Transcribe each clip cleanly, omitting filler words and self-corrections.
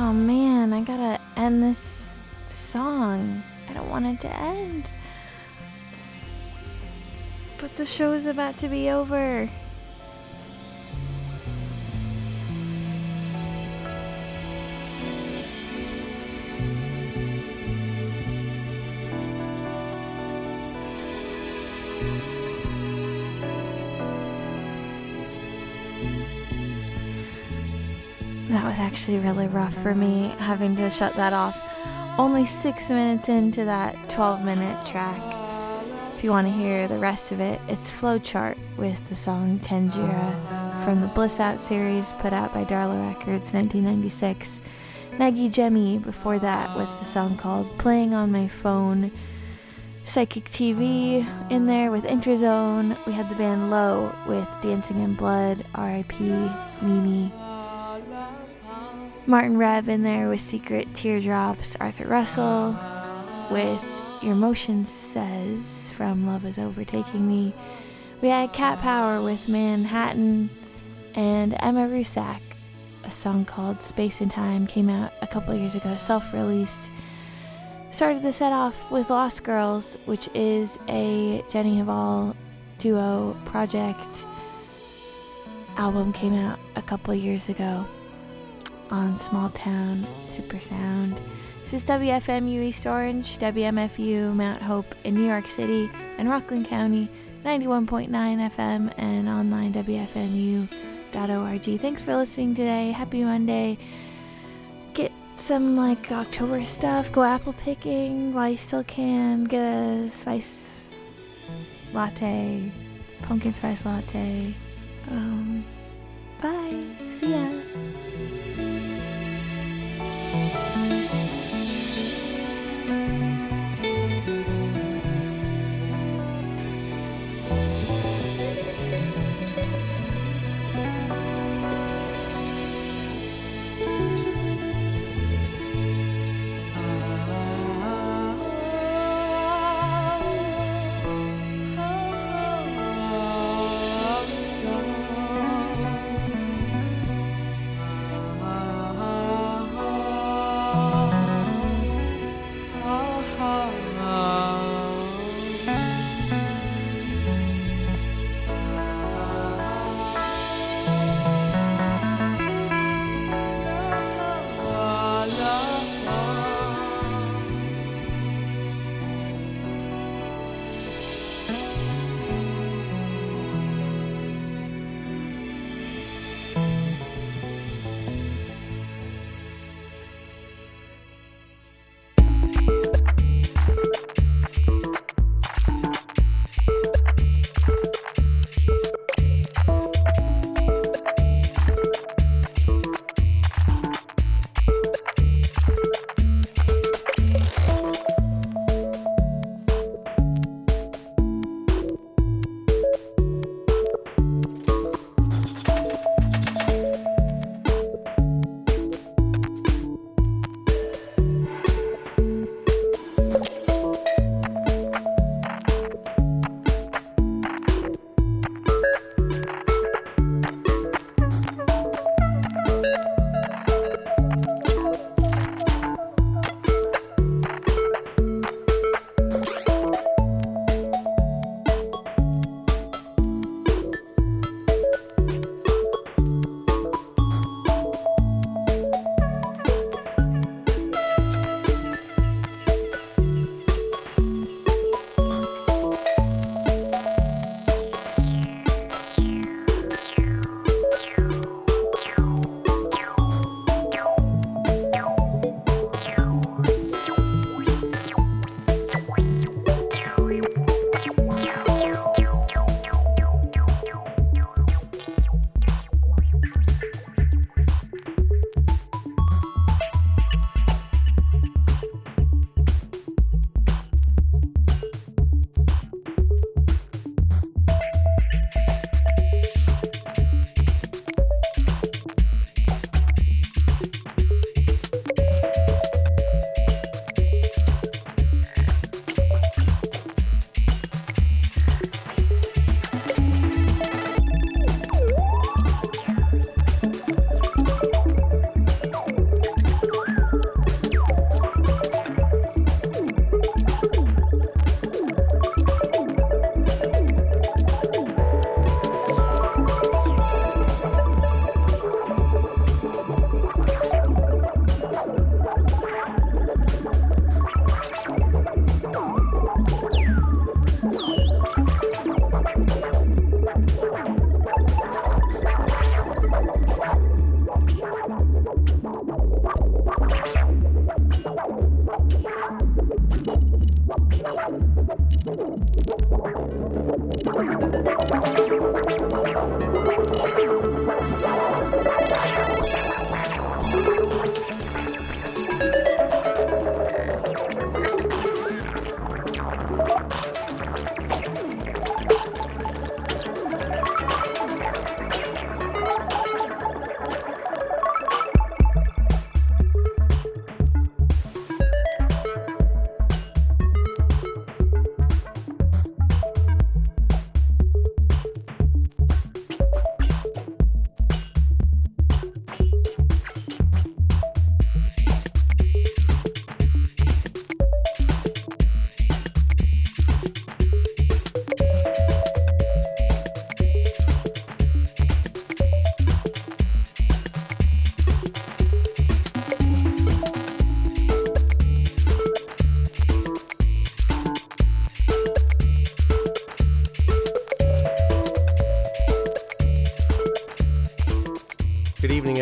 Oh man, I gotta end this song. I don't want it to end. But the show's about to be over. That was actually really rough for me, having to shut that off. Only 6 minutes into that 12-minute track. If you want to hear the rest of it, it's Flowchart with the song Tanjira from the Bliss Out series put out by Darla Records 1996. Nagi Jemmy before that with the song called Playing on My Phone. Psychic TV in there with Interzone. We had the band Low with Dancing in Blood, R.I.P. Mimi. Martin Rev in there with Secret Teardrops. Arthur Russell with Your Motion Says from Love Is Overtaking Me. We had Cat Power with Manhattan, and Emma Rusak, a song called Space and Time, came out a couple years ago, self-released. Started the set off with Lost Girls, which is a Jenny Hval duo project. Album came out a couple years ago on Small Town Super Sound. This is WFMU East Orange, WMFU Mount Hope in New York City and Rockland County, 91.9 FM and online WFMU.org. Thanks for listening today. Happy Monday. Get some October stuff. Go apple picking while you still can. Get a spice latte, pumpkin spice latte. Bye. See ya.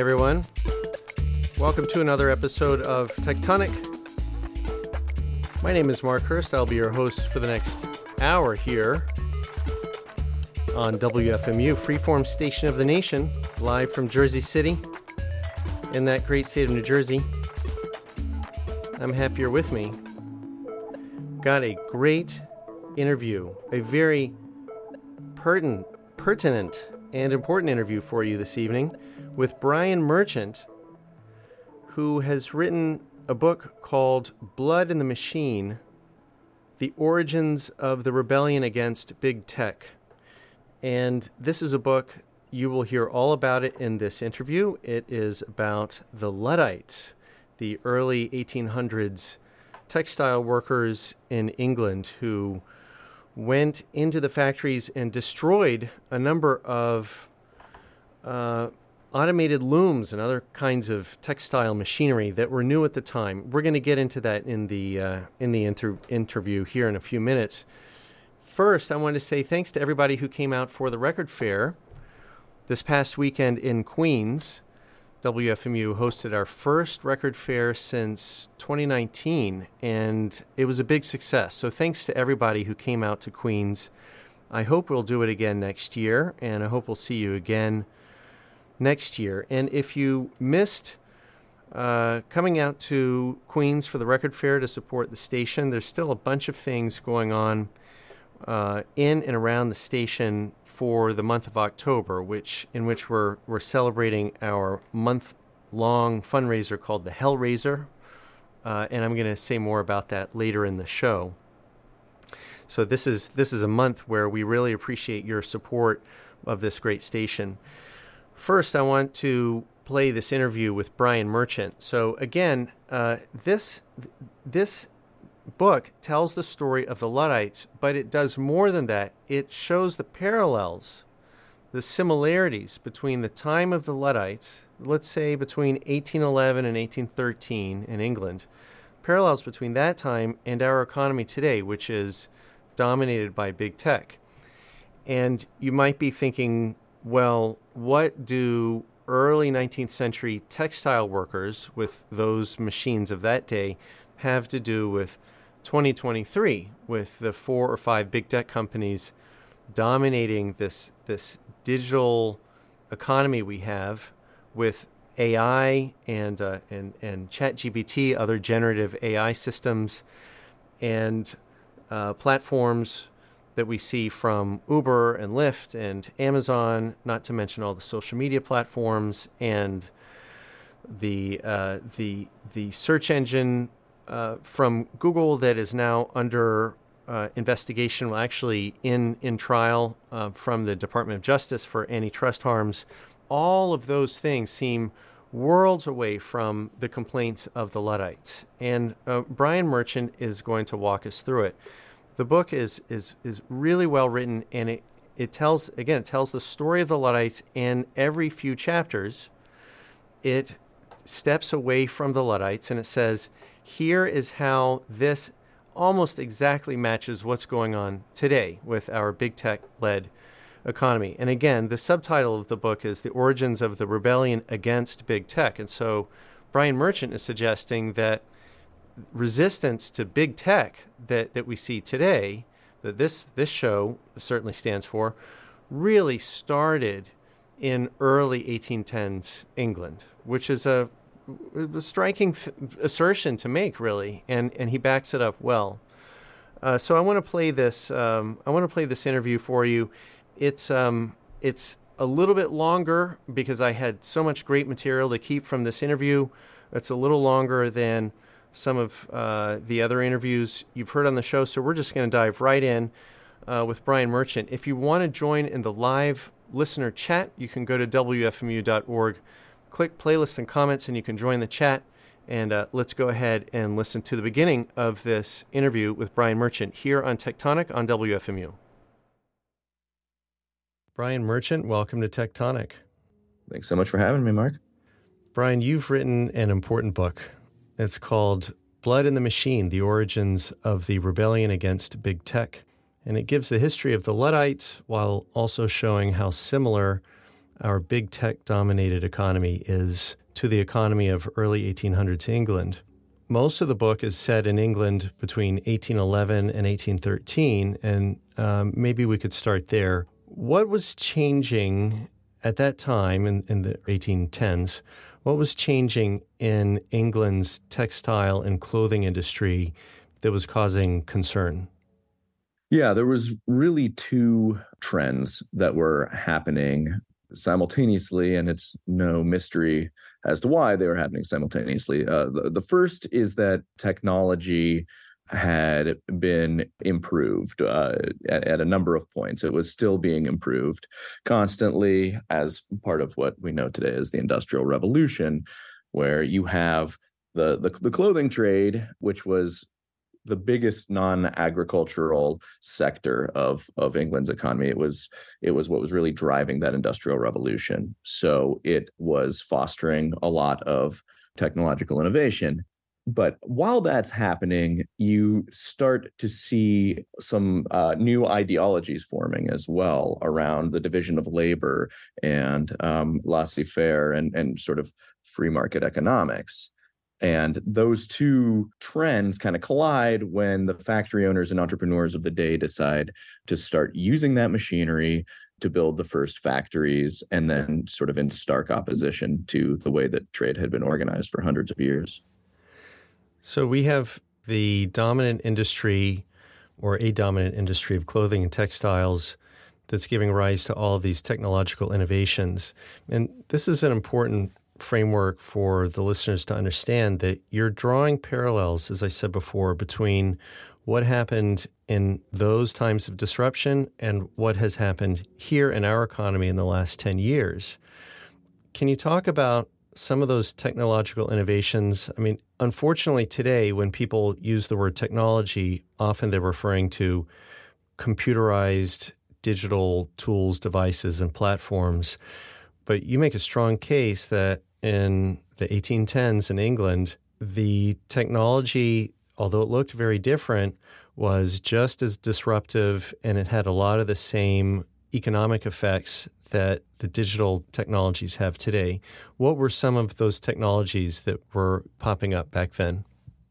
everyone. Welcome to another episode of Tectonic. My name is Mark Hurst. I'll be your host for the next hour here on WFMU, freeform station of the nation, live from Jersey City in that great state of New Jersey. I'm happy you're with me. Got a great interview, a very pertinent and important interview for you this evening with Brian Merchant, who has written a book called Blood in the Machine, The Origins of the Rebellion Against Big Tech. And this is a book, you will hear all about it in this interview. It is about the Luddites, the early 1800s textile workers in England who went into the factories and destroyed a number of automated looms and other kinds of textile machinery that were new at the time. We're going to get into that in the interview here in a few minutes. First, I want to say thanks to everybody who came out for the record fair this past weekend in Queens. WFMU hosted our first record fair since 2019, and it was a big success. So thanks to everybody who came out to Queens. I hope we'll do it again next year, and I hope we'll see you again next year. And if you missed coming out to Queens for the record fair to support the station, there's still a bunch of things going on in and around the station for the month of October, in which we're celebrating our month-long fundraiser called the Hellraiser, and I'm going to say more about that later in the show. So this is a month where we really appreciate your support of this great station. First, I want to play this interview with Brian Merchant. So again, this book tells the story of the Luddites, but it does more than that. It shows the parallels, the similarities between the time of the Luddites, let's say between 1811 and 1813 in England, parallels between that time and our economy today, which is dominated by big tech. And you might be thinking, well, what do early 19th century textile workers with those machines of that day have to do with 2023, with the 4 or 5 big tech companies dominating this digital economy we have, with AI and ChatGPT, other generative AI systems, and platforms that we see from Uber and Lyft and Amazon, not to mention all the social media platforms and the search engine from Google that is now under investigation, well, actually in trial from the Department of Justice for antitrust harms. All of those things seem worlds away from the complaints of the Luddites. And Brian Merchant is going to walk us through it. The book is really well written, and it tells the story of the Luddites, and every few chapters it steps away from the Luddites, and it says, here is how this almost exactly matches what's going on today with our big tech-led economy. And again, the subtitle of the book is The Origins of the Rebellion Against Big Tech. And so Brian Merchant is suggesting that resistance to big tech that we see today, that this show certainly stands for, really started in early 1810s England, which is a striking assertion to make, really, and he backs it up well. So I want to play this. I want to play this interview for you. It's a little bit longer because I had so much great material to keep from this interview. It's a little longer than some of the other interviews you've heard on the show. So we're just going to dive right in with Brian Merchant. If you want to join in the live listener chat, you can go to WFMU.org. Click playlist and comments, and you can join the chat. And let's go ahead and listen to the beginning of this interview with Brian Merchant here on Tectonic on WFMU. Brian Merchant, welcome to Tectonic. Thanks so much for having me, Mark. Brian, you've written an important book. It's called Blood in the Machine, The Origins of the Rebellion Against Big Tech. And it gives the history of the Luddites while also showing how similar our big tech-dominated economy is to the economy of early 1800s England. Most of the book is set in England between 1811 and 1813, and maybe we could start there. What was changing at that time in the 1810s? What was changing in England's textile and clothing industry that was causing concern? Yeah, there was really two trends that were happening simultaneously, and it's no mystery as to why they were happening simultaneously. The first is that technology had been improved at a number of points. It was still being improved constantly as part of what we know today as the Industrial Revolution, where you have the clothing trade, which was the biggest non-agricultural sector of England's economy. It was what was really driving that Industrial Revolution. So it was fostering a lot of technological innovation. But while that's happening, you start to see some new ideologies forming as well around the division of labor and laissez-faire and sort of free market economics. And those two trends kind of collide when the factory owners and entrepreneurs of the day decide to start using that machinery to build the first factories, and then sort of in stark opposition to the way that trade had been organized for hundreds of years. So we have the dominant industry or a dominant industry of clothing and textiles that's giving rise to all of these technological innovations. And this is an important framework for the listeners to understand that you're drawing parallels, as I said before, between what happened in those times of disruption and what has happened here in our economy in the last 10 years. Can you talk about some of those technological innovations? I mean, unfortunately today, when people use the word technology, often they're referring to computerized digital tools, devices, and platforms. But you make a strong case that in the 1810s in England, the technology, although it looked very different, was just as disruptive, and it had a lot of the same economic effects that the digital technologies have today. What were some of those technologies that were popping up back then?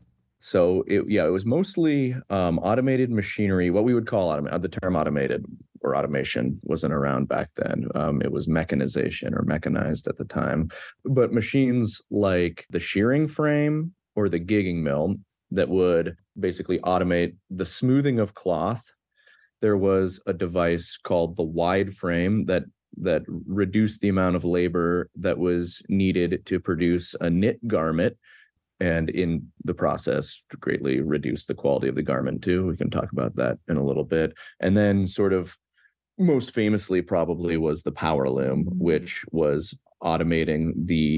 So it was mostly automated machinery, what we would call the term automated or automation wasn't around back then. It was mechanization or mechanized at the time. But machines like the shearing frame or the gigging mill that would basically automate the smoothing of cloth. There was a device called the wide frame that reduced the amount of labor that was needed to produce a knit garment, and in the process greatly reduced the quality of the garment too. We can talk about that in a little bit. And then sort of most famously probably was the power loom, which was automating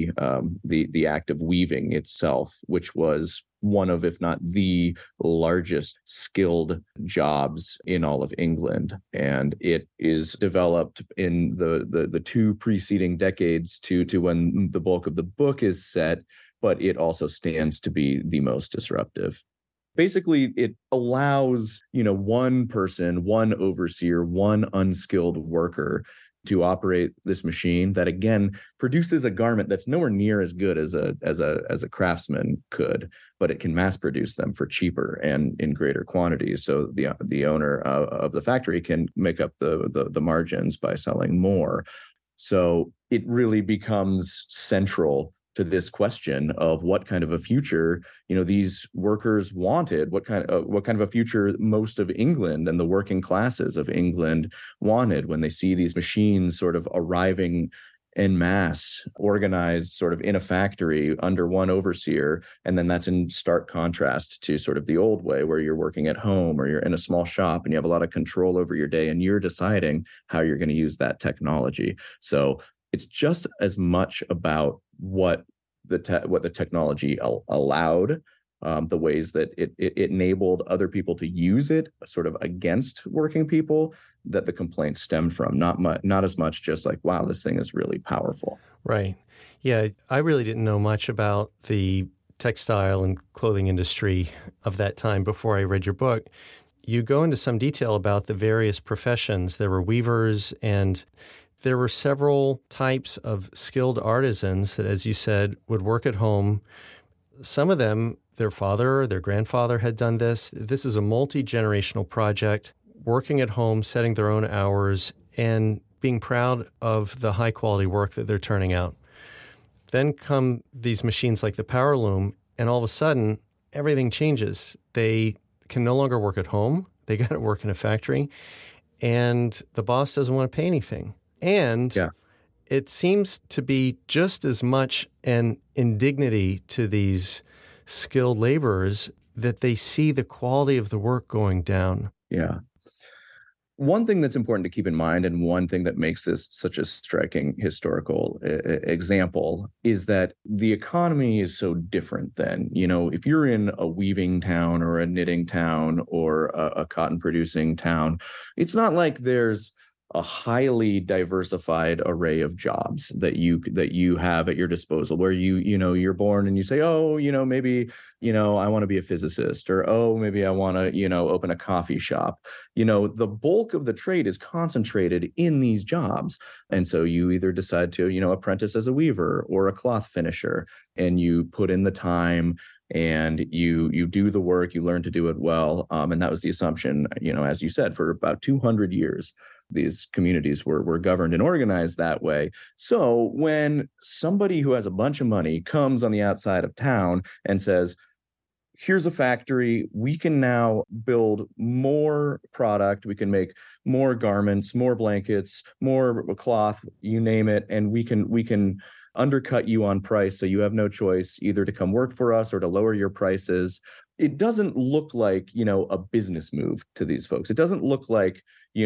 the act of weaving itself, which was one of, if not the largest skilled jobs in all of England. And it is developed in the two preceding decades to when the bulk of the book is set, but it also stands to be the most disruptive. Basically, it allows, one person, one overseer, one unskilled worker to operate this machine that, again, produces a garment that's nowhere near as good as a craftsman could, but it can mass produce them for cheaper and in greater quantities. So the owner of the factory can make up the margins by selling more. So it really becomes central to this question of what kind of a future, these workers wanted, what kind of a future most of England and the working classes of England wanted when they see these machines sort of arriving en masse, organized sort of in a factory under one overseer. And then that's in stark contrast to sort of the old way where you're working at home or you're in a small shop and you have a lot of control over your day and you're deciding how you're going to use that technology. So it's just as much about what the technology allowed, the ways that it enabled other people to use it sort of against working people, that the complaints stemmed from. Not as much just like, wow, this thing is really powerful. Right. Yeah, I really didn't know much about the textile and clothing industry of that time before I read your book. You go into some detail about the various professions. There were weavers, and there were several types of skilled artisans that, as you said, would work at home. Some of them, their father or their grandfather had done this. This is a multi-generational project, working at home, setting their own hours, and being proud of the high-quality work that they're turning out. Then come these machines like the Power Loom, and all of a sudden, everything changes. They can no longer work at home. They got to work in a factory, and the boss doesn't want to pay anything. And it seems to be just as much an indignity to these skilled laborers that they see the quality of the work going down. Yeah. One thing that's important to keep in mind, and one thing that makes this such a striking historical example, is that the economy is so different then. If you're in a weaving town or a knitting town or a cotton producing town, it's not like there's a highly diversified array of jobs that you have at your disposal, where you're born and you say, maybe I want to be a physicist, or maybe I want to open a coffee shop. The bulk of the trade is concentrated in these jobs, and so you either decide to apprentice as a weaver or a cloth finisher, and you put in the time and you do the work, you learn to do it well, and that was the assumption. As you said, for about 200 years. These communities were governed and organized that way. So when somebody who has a bunch of money comes on the outside of town and says, here's a factory, we can now build more product, we can make more garments, more blankets, more cloth, you name it, and we can undercut you on price, so you have no choice either to come work for us or to lower your prices. It doesn't look like, a business move to these folks. It doesn't look like,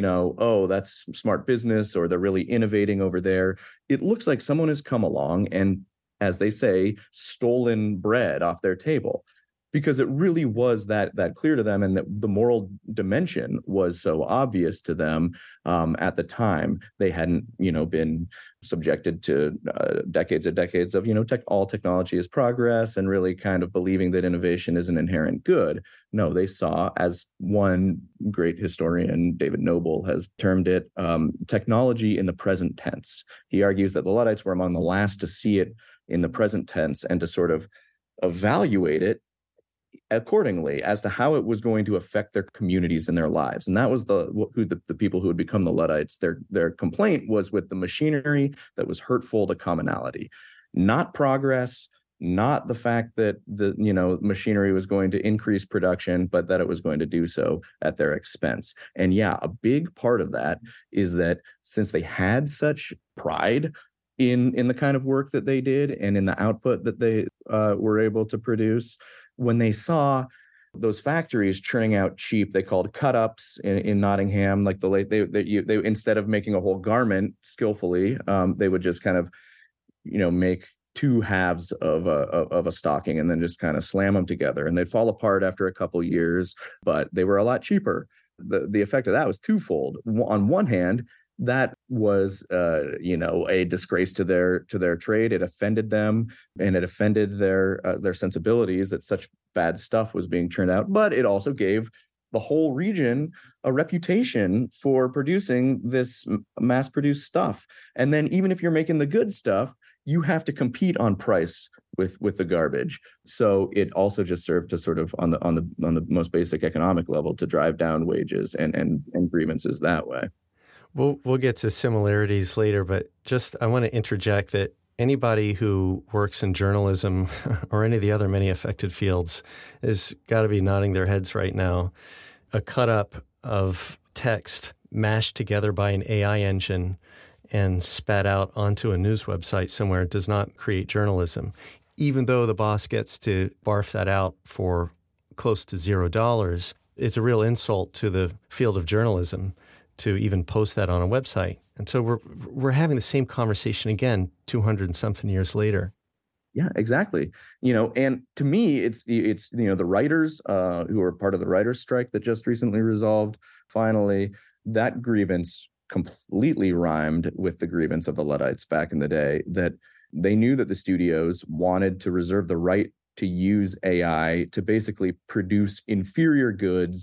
that's smart business, or they're really innovating over there. It looks like someone has come along and, as they say, stolen bread off their table, because it really was that clear to them, and that the moral dimension was so obvious to them at the time. They hadn't, been subjected to decades and decades of, all technology is progress, and really kind of believing that innovation is an inherent good. No, they saw, as one great historian, David Noble, has termed it, technology in the present tense. He argues that the Luddites were among the last to see it in the present tense and to sort of evaluate it accordingly as to how it was going to affect their communities and their lives. And that was the people who would become the Luddites. Their complaint was with the machinery that was hurtful to commonality, not progress, not the fact that the machinery was going to increase production, but that it was going to do so at their expense. And a big part of that is that since they had such pride in the kind of work that they did and in the output that they were able to produce, when they saw those factories churning out cheap, they called cut-ups in Nottingham, like they instead of making a whole garment skillfully, they would just kind of make two halves of a stocking and then just kind of slam them together, and they'd fall apart after a couple years, but they were a lot cheaper. The effect of that was twofold. On one hand, that was a disgrace to their trade. It offended them, and it offended their sensibilities that such bad stuff was being churned out. But it also gave the whole region a reputation for producing this mass-produced stuff. And then even if you're making the good stuff, you have to compete on price with the garbage. So it also just served to sort of on the most basic economic level to drive down wages and grievances that way. We'll get to similarities later, but just I want to interject that anybody who works in journalism or any of the other many affected fields has got to be nodding their heads right now. A cut-up of text mashed together by an AI engine and spat out onto a news website somewhere does not create journalism, even though the boss gets to barf that out for close to $0. It's a real insult to the field of journalism to even post that on a website. And so we're having the same conversation again 200 and something years later. Yeah, exactly. And to me, it's the writers who are part of the writers' strike that just recently resolved. Finally, that grievance completely rhymed with the grievance of the Luddites back in the day, that they knew that the studios wanted to reserve the right to use AI to basically produce inferior goods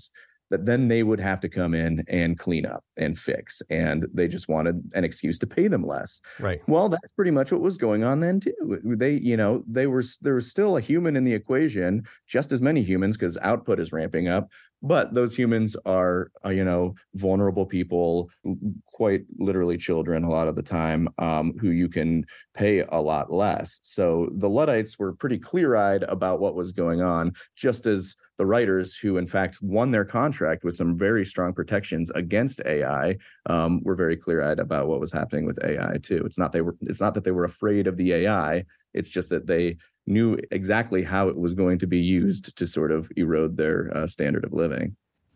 that then they would have to come in and clean up and fix. And they just wanted an excuse to pay them less. Right. Well, that's pretty much what was going on then too. There was still a human in the equation, just as many humans, because output is ramping up. But those humans are, vulnerable people, quite literally children a lot of the time, who you can pay a lot less. So the Luddites were pretty clear-eyed about what was going on, just as the writers, who in fact won their contract with some very strong protections against AI, were very clear-eyed about what was happening with AI too. It's not that they were afraid of the AI. It's just that they knew exactly how it was going to be used to sort of erode their standard of living.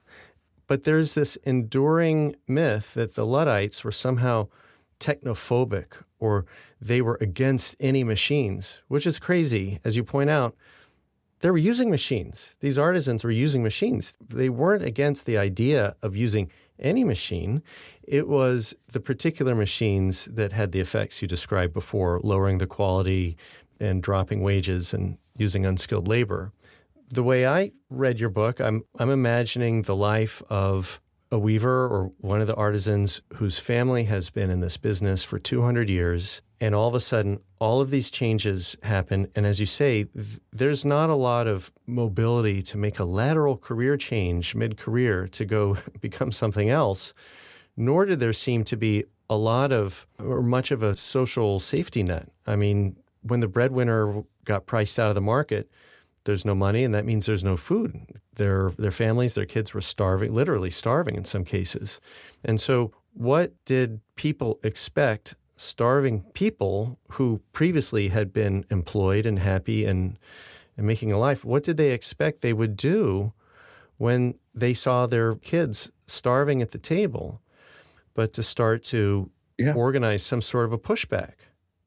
But there's this enduring myth that the Luddites were somehow technophobic, or they were against any machines, which is crazy. As you point out, they were using machines. These artisans were using machines. They weren't against the idea of using any machine. It was the particular machines that had the effects you described before, lowering the quality and dropping wages and using unskilled labor. The way I read your book, I'm imagining the life of a weaver or one of the artisans whose family has been in this business for 200 years, and all of a sudden, all of these changes happen. And as you say, there's not a lot of mobility to make a lateral career change mid-career to go become something else, nor did there seem to be a lot of or much of a social safety net. I mean, when the breadwinner got priced out of the market, there's no money, and that means there's no food. Their families, their kids were starving, literally starving in some cases. And so what did people expect, starving people who previously had been employed and happy and making a life, what did they expect they would do when they saw their kids starving at the table, but to start to organize some sort of a pushback?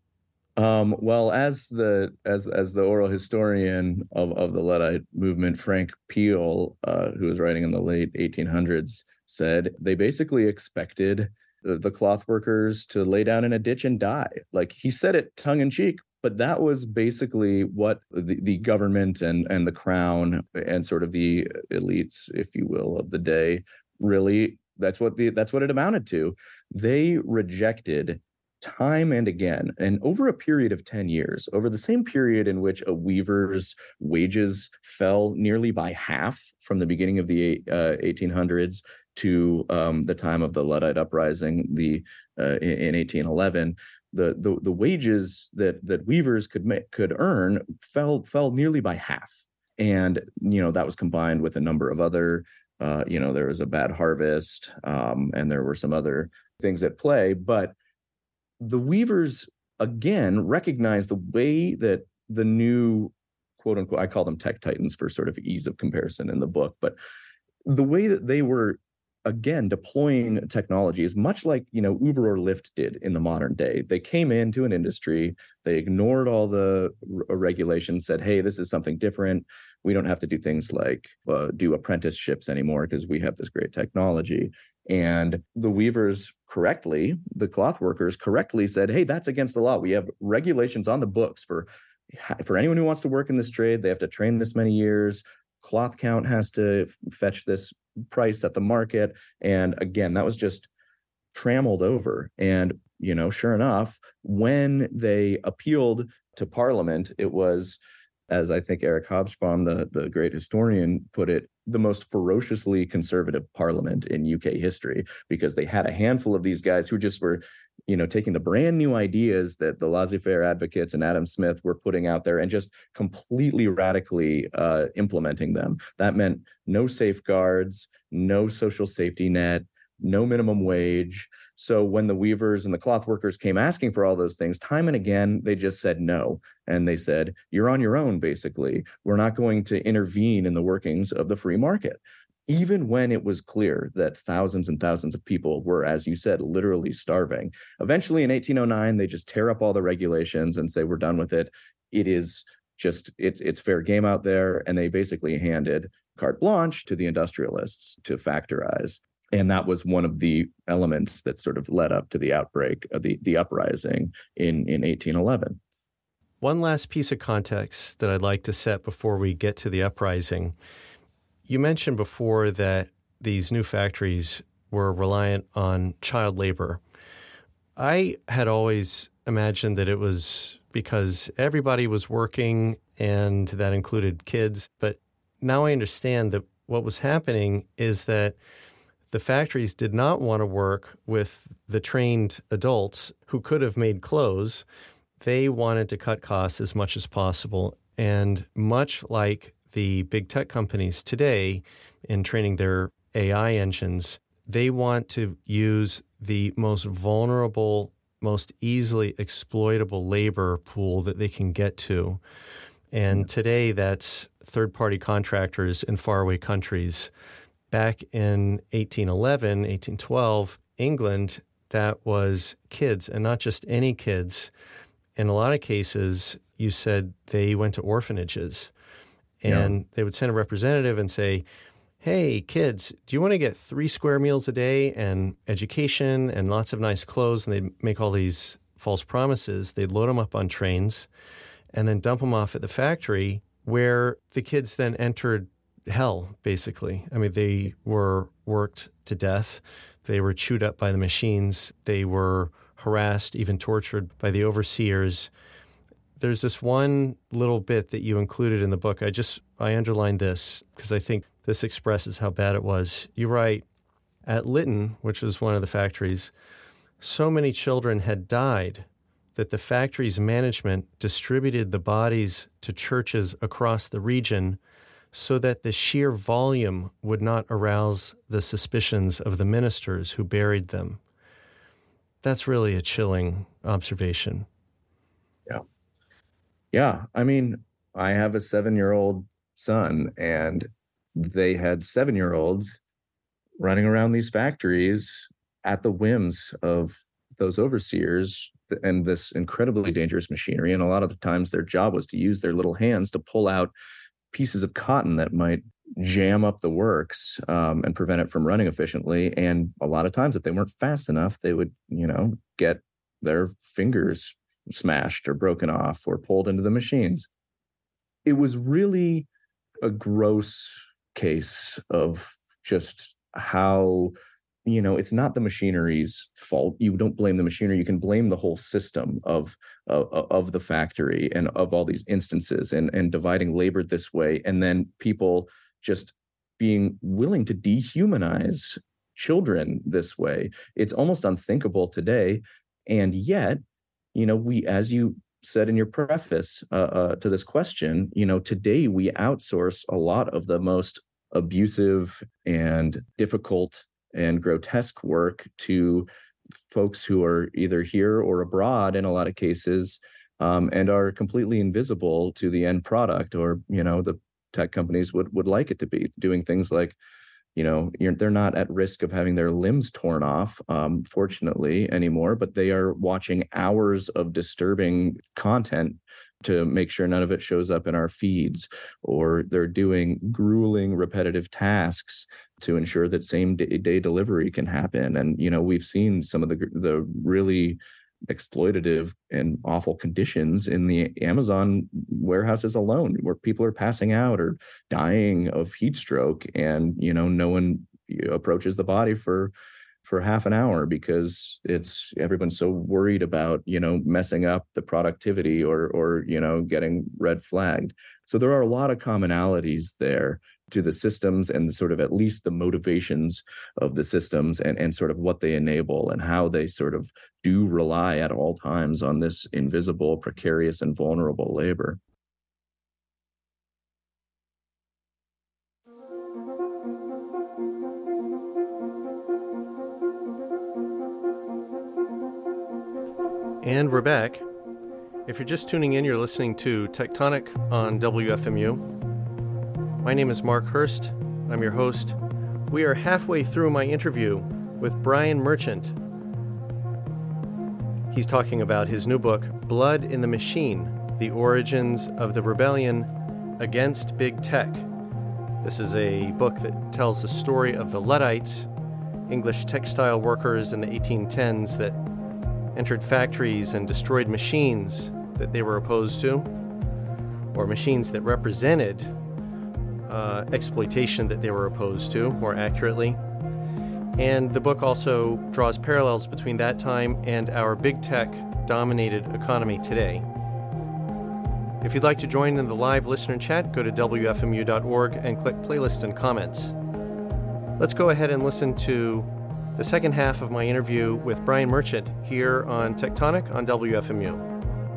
Well, as the oral historian of the Luddite movement, Frank Peel, who was writing in the late 1800s, said they basically expected the cloth workers to lay down in a ditch and die. Like, he said it tongue in cheek, but that was basically what the government and the crown and sort of the elites, if you will, of the day, really, that's what it amounted to. They rejected time and again, and over a period of 10 years, over the same period in which a weaver's wages fell nearly by half from the beginning of the 1800s to the time of the Luddite uprising, in 1811, the wages that weavers could earn fell nearly by half, and that was combined with a number of other, there was a bad harvest, and there were some other things at play, but the weavers, again, recognized the way that the new, quote unquote, I call them tech titans for sort of ease of comparison in the book, but the way that they were, again, deploying technology is much like, Uber or Lyft did in the modern day. They came into an industry, they ignored all the regulations, said, hey, this is something different. We don't have to do things like do apprenticeships anymore because we have this great technology. And the weavers correctly, the cloth workers correctly said, hey, that's against the law. We have regulations on the books for anyone who wants to work in this trade. They have to train this many years. Cloth count has to fetch this price at the market. And again, that was just trammeled over. And, sure enough, when they appealed to Parliament, it was, as I think Eric Hobsbawm, the great historian, put it, the most ferociously conservative parliament in UK history, because they had a handful of these guys who just were, taking the brand new ideas that the laissez-faire advocates and Adam Smith were putting out there and just completely radically implementing them. That meant no safeguards, no social safety net, no minimum wage. So when the weavers and the cloth workers came asking for all those things, time and again, they just said no. And they said, you're on your own, basically. We're not going to intervene in the workings of the free market. Even when it was clear that thousands and thousands of people were, as you said, literally starving. Eventually in 1809, they just tear up all the regulations and say, we're done with it. It is just, it's fair game out there. And they basically handed carte blanche to the industrialists to factorize. And that was one of the elements that sort of led up to the outbreak of the uprising in 1811. One last piece of context that I'd like to set before we get to the uprising. You mentioned before that these new factories were reliant on child labor. I had always imagined that it was because everybody was working and that included kids. But now I understand that what was happening is that the factories did not want to work with the trained adults who could have made clothes. They wanted to cut costs as much as possible. And much like the big tech companies today in training their AI engines, they want to use the most vulnerable, most easily exploitable labor pool that they can get to. And today that's third-party contractors in faraway countries. Back in 1811, 1812, England, that was kids, and not just any kids. In a lot of cases, you said they went to orphanages. And they would send a representative and say, hey, kids, do you want to get 3 square meals a day and education and lots of nice clothes? And they'd make all these false promises. They'd load them up on trains and then dump them off at the factory, where the kids then entered hell, basically. I mean, they were worked to death. They were chewed up by the machines. They were harassed, even tortured by the overseers. There's this one little bit that you included in the book. I underlined this because I think this expresses how bad it was. You write, at Lytton, which was one of the factories, so many children had died that the factory's management distributed the bodies to churches across the region so that the sheer volume would not arouse the suspicions of the ministers who buried them. That's really a chilling observation. Yeah. Yeah. I mean, I have a 7-year-old son, and they had 7-year-olds running around these factories at the whims of those overseers and this incredibly dangerous machinery. And a lot of the times their job was to use their little hands to pull out pieces of cotton that might jam up the works and prevent it from running efficiently. And a lot of times, if they weren't fast enough, they would, get their fingers smashed or broken off or pulled into the machines. It was really a gross case of just how, it's not the machinery's fault. You don't blame the machinery. You can blame the whole system of the factory and of all these instances and dividing labor this way. And then people just being willing to dehumanize children this way. It's almost unthinkable today. And yet, we, as you said in your preface to this question, today we outsource a lot of the most abusive and difficult and grotesque work to folks who are either here or abroad in a lot of cases, and are completely invisible to the end product, or, the tech companies would like it to be, doing things like, they're not at risk of having their limbs torn off, fortunately, anymore, but they are watching hours of disturbing content to make sure none of it shows up in our feeds, or they're doing grueling, repetitive tasks to ensure that same day delivery can happen. And, we've seen some of the really exploitative and awful conditions in the Amazon warehouses alone, where people are passing out or dying of heat stroke, and no one approaches the body for half an hour because everyone's so worried about messing up the productivity or getting red flagged. So there are a lot of commonalities there to the systems and sort of at least the motivations of the systems and sort of what they enable and how they sort of do rely at all times on this invisible, precarious, and vulnerable labor. And we're back. If you're just tuning in, you're listening to Tectonic on WFMU. My name is Mark Hurst. I'm your host. We are halfway through my interview with Brian Merchant. He's talking about his new book, Blood in the Machine: The Origins of the Rebellion Against Big Tech. This is a book that tells the story of the Luddites, English textile workers in the 1810s that entered factories and destroyed machines that they were opposed to, or machines that represented exploitation that they were opposed to, more accurately. And the book also draws parallels between that time and our big tech-dominated economy today. If you'd like to join in the live listener chat, go to WFMU.org and click Playlist and Comments. Let's go ahead and listen to the second half of my interview with Brian Merchant here on Tectonic on WFMU.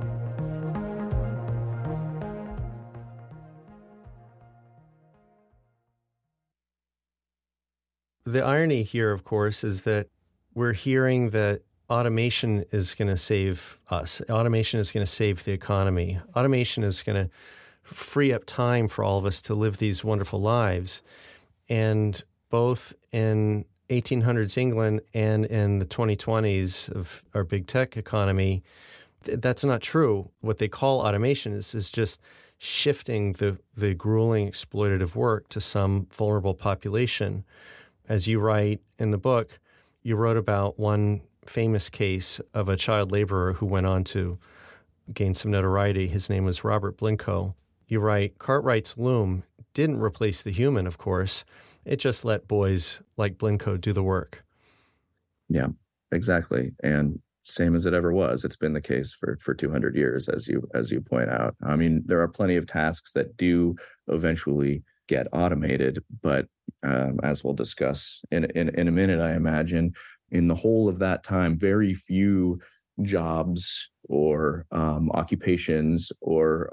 The irony here, of course, is that we're hearing that automation is going to save us. Automation is going to save the economy. Automation is going to free up time for all of us to live these wonderful lives. And both in 1800s England and in the 2020s of our big tech economy, that's not true. What they call automation is just shifting the grueling exploitative work to some vulnerable population. As you write in the book, you wrote about one famous case of a child laborer who went on to gain some notoriety. His name was Robert Blincoe. You write, Cartwright's loom didn't replace the human, of course. It just let boys like Blincoe do the work. Yeah, exactly. And same as it ever was. It's been the case for 200 years, as you point out. I mean, there are plenty of tasks that do eventually get automated, but as we'll discuss in a minute, I imagine in the whole of that time, very few jobs or occupations or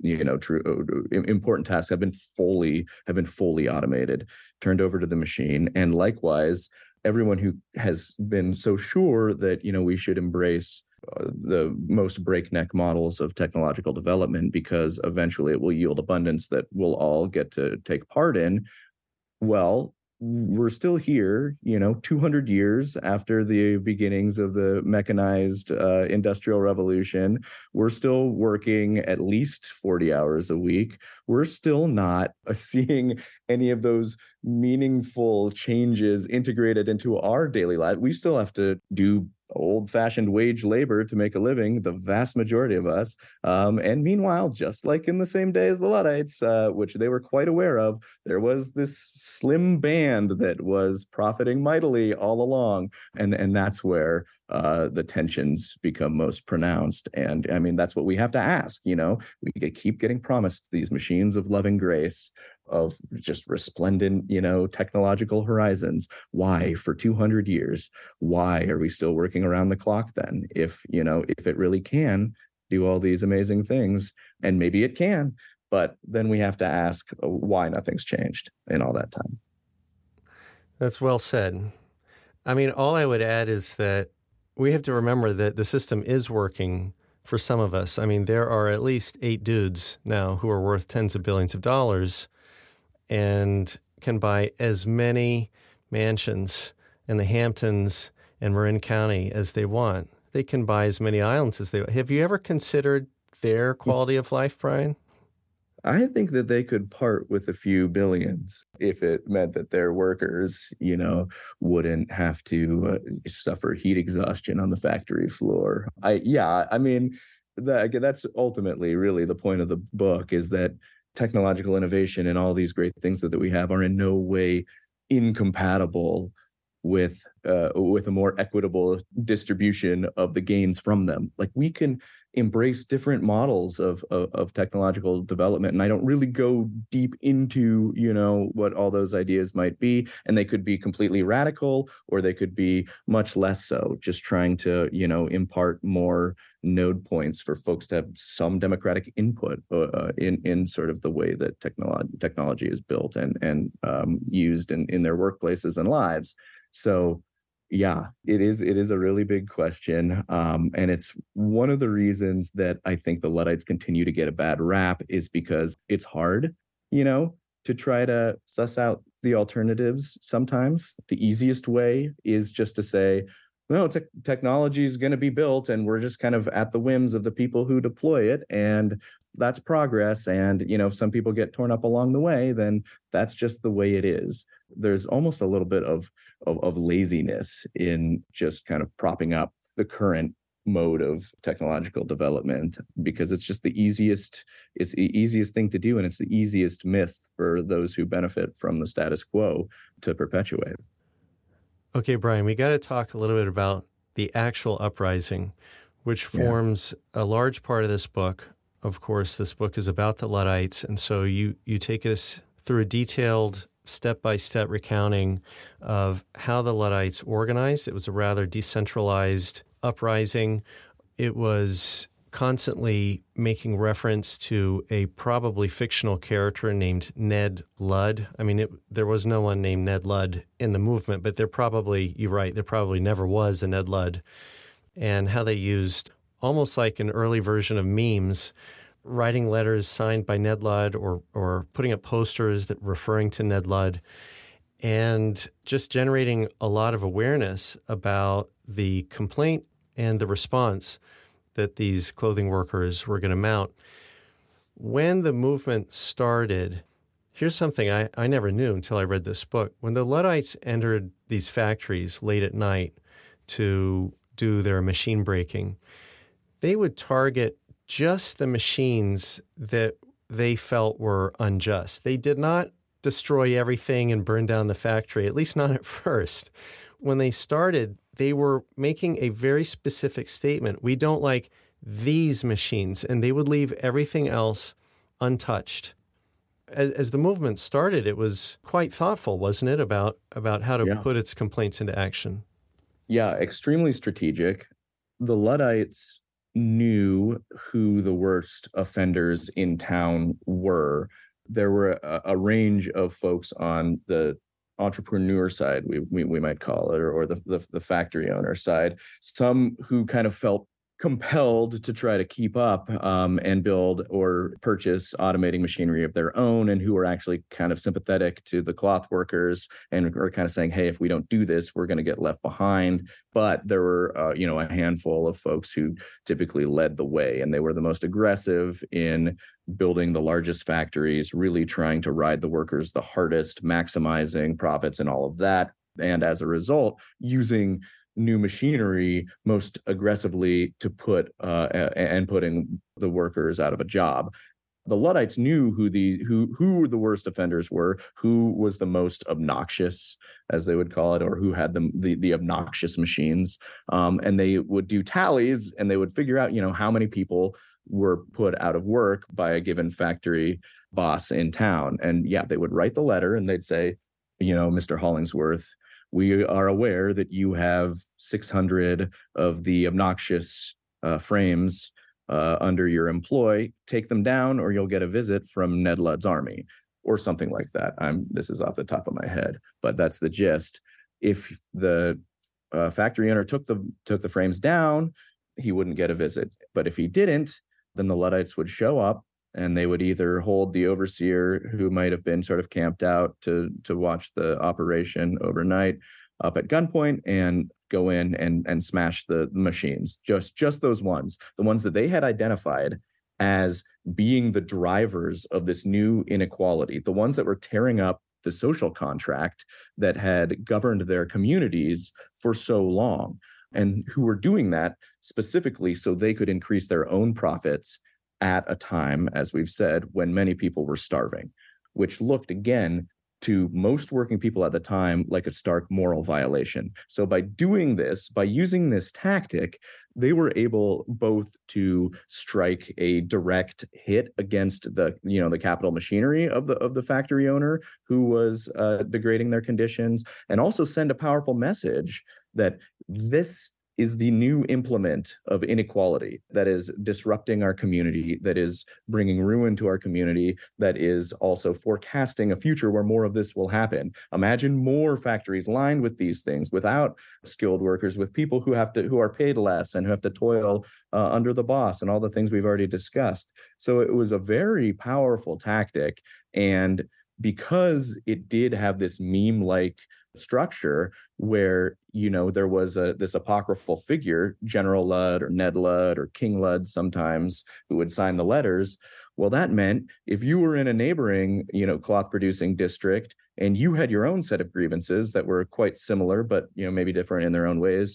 important tasks have been fully automated, turned over to the machine. And likewise, everyone who has been so sure that we should embrace the most breakneck models of technological development because eventually it will yield abundance that we'll all get to take part in. Well, we're still here, 200 years after the beginnings of the mechanized industrial revolution. We're still working at least 40 hours a week. We're still not seeing any of those meaningful changes integrated into our daily life. We still have to do old-fashioned wage labor to make a living, the vast majority of us. And meanwhile, just like in the same day as the Luddites, which they were quite aware of, there was this slim band that was profiting mightily all along. And that's where the tensions become most pronounced. And I mean, that's what we have to ask. We keep getting promised these machines of loving grace, of just resplendent, technological horizons. Why for 200 years? Why are we still working around the clock then? If it really can do all these amazing things, and maybe it can, but then we have to ask why nothing's changed in all that time. That's well said. I mean, all I would add is that we have to remember that the system is working for some of us. I mean, there are at least 8 dudes now who are worth tens of billions of dollars and can buy as many mansions in the Hamptons and Marin County as they want. They can buy as many islands as they want. Have you ever considered their quality of life, Brian? I think that they could part with a few billions if it meant that their workers, wouldn't have to suffer heat exhaustion on the factory floor. I mean, that's ultimately really the point of the book, is that technological innovation and all these great things that we have are in no way incompatible with a more equitable distribution of the gains from them. Like, we can embrace different models of technological development, and I don't really go deep into what all those ideas might be, and they could be completely radical or they could be much less so, just trying to impart more node points for folks to have some democratic input in sort of the way that technology is built and used in their workplaces and lives. So yeah, it is a really big question. And it's one of the reasons that I think the Luddites continue to get a bad rap, is because it's hard, to try to suss out the alternatives. Sometimes the easiest way is just to say, no, technology is going to be built and we're just kind of at the whims of the people who deploy it. And that's progress. And, if some people get torn up along the way, then that's just the way it is. There's almost a little bit of laziness in just kind of propping up the current mode of technological development because it's just it's the easiest thing to do, and it's the easiest myth for those who benefit from the status quo to perpetuate. Okay, Brian, we got to talk a little bit about the actual uprising, which forms a large part of this book. Of course, this book is about the Luddites, and so you take us through a detailed step-by-step recounting of how the Luddites organized. It was a rather decentralized uprising. It was constantly making reference to a probably fictional character named Ned Ludd. I mean, there was no one named Ned Ludd in the movement, but you're right, there probably never was a Ned Ludd. And how they used almost like an early version of memes, writing letters signed by Ned Ludd or putting up posters that referring to Ned Ludd, and just generating a lot of awareness about the complaint and the response that these clothing workers were going to mount. When the movement started, here's something I never knew until I read this book. When the Luddites entered these factories late at night to do their machine breaking, they would target just the machines that they felt were unjust. They did not destroy everything and burn down the factory, at least not at first. When they started, they were making a very specific statement. We don't like these machines, and they would leave everything else untouched. As the movement started, it was quite thoughtful, wasn't it, about how to put its complaints into action? Yeah, extremely strategic. The Luddites knew who the worst offenders in town were. There were a range of folks on the entrepreneur side, we might call it, or the factory owner side, some who kind of felt compelled to try to keep up and build or purchase automating machinery of their own, and who were actually kind of sympathetic to the cloth workers and are kind of saying, hey, if we don't do this, we're going to get left behind. But there were a handful of folks who typically led the way, and they were the most aggressive in building the largest factories, really trying to ride the workers the hardest, maximizing profits and all of that. And as a result, using new machinery most aggressively to putting the workers out of a job. The Luddites knew who the worst offenders were, who was the most obnoxious, as they would call it, or who had the obnoxious machines. And they would do tallies, and they would figure out, how many people were put out of work by a given factory boss in town. And they would write the letter, and they'd say, Mr. Hollingsworth, we are aware that you have 600 of the obnoxious frames under your employ. Take them down, or you'll get a visit from Ned Ludd's army, or something like that. This is off the top of my head, but that's the gist. If the factory owner took the frames down, he wouldn't get a visit. But if he didn't, then the Luddites would show up, and they would either hold the overseer, who might have been sort of camped out to watch the operation overnight, up at gunpoint and go in and smash the machines. Just those ones, the ones that they had identified as being the drivers of this new inequality, the ones that were tearing up the social contract that had governed their communities for so long, and who were doing that specifically so they could increase their own profits at a time, as we've said, when many people were starving, which looked, again, to most working people at the time like a stark moral violation. So by doing this, by using this tactic, they were able both to strike a direct hit against the capital machinery of the factory owner who was degrading their conditions, and also send a powerful message that this is the new implement of inequality that is disrupting our community, that is bringing ruin to our community, that is also forecasting a future where more of this will happen. Imagine more factories lined with these things, without skilled workers, with people who are paid less and who have to toil under the boss, and all the things we've already discussed. So it was a very powerful tactic, and because it did have this meme-like structure where there was this apocryphal figure, General Ludd or Ned Ludd or King Ludd sometimes, who would sign the letters. Well, that meant if you were in a neighboring cloth producing district and you had your own set of grievances that were quite similar but maybe different in their own ways,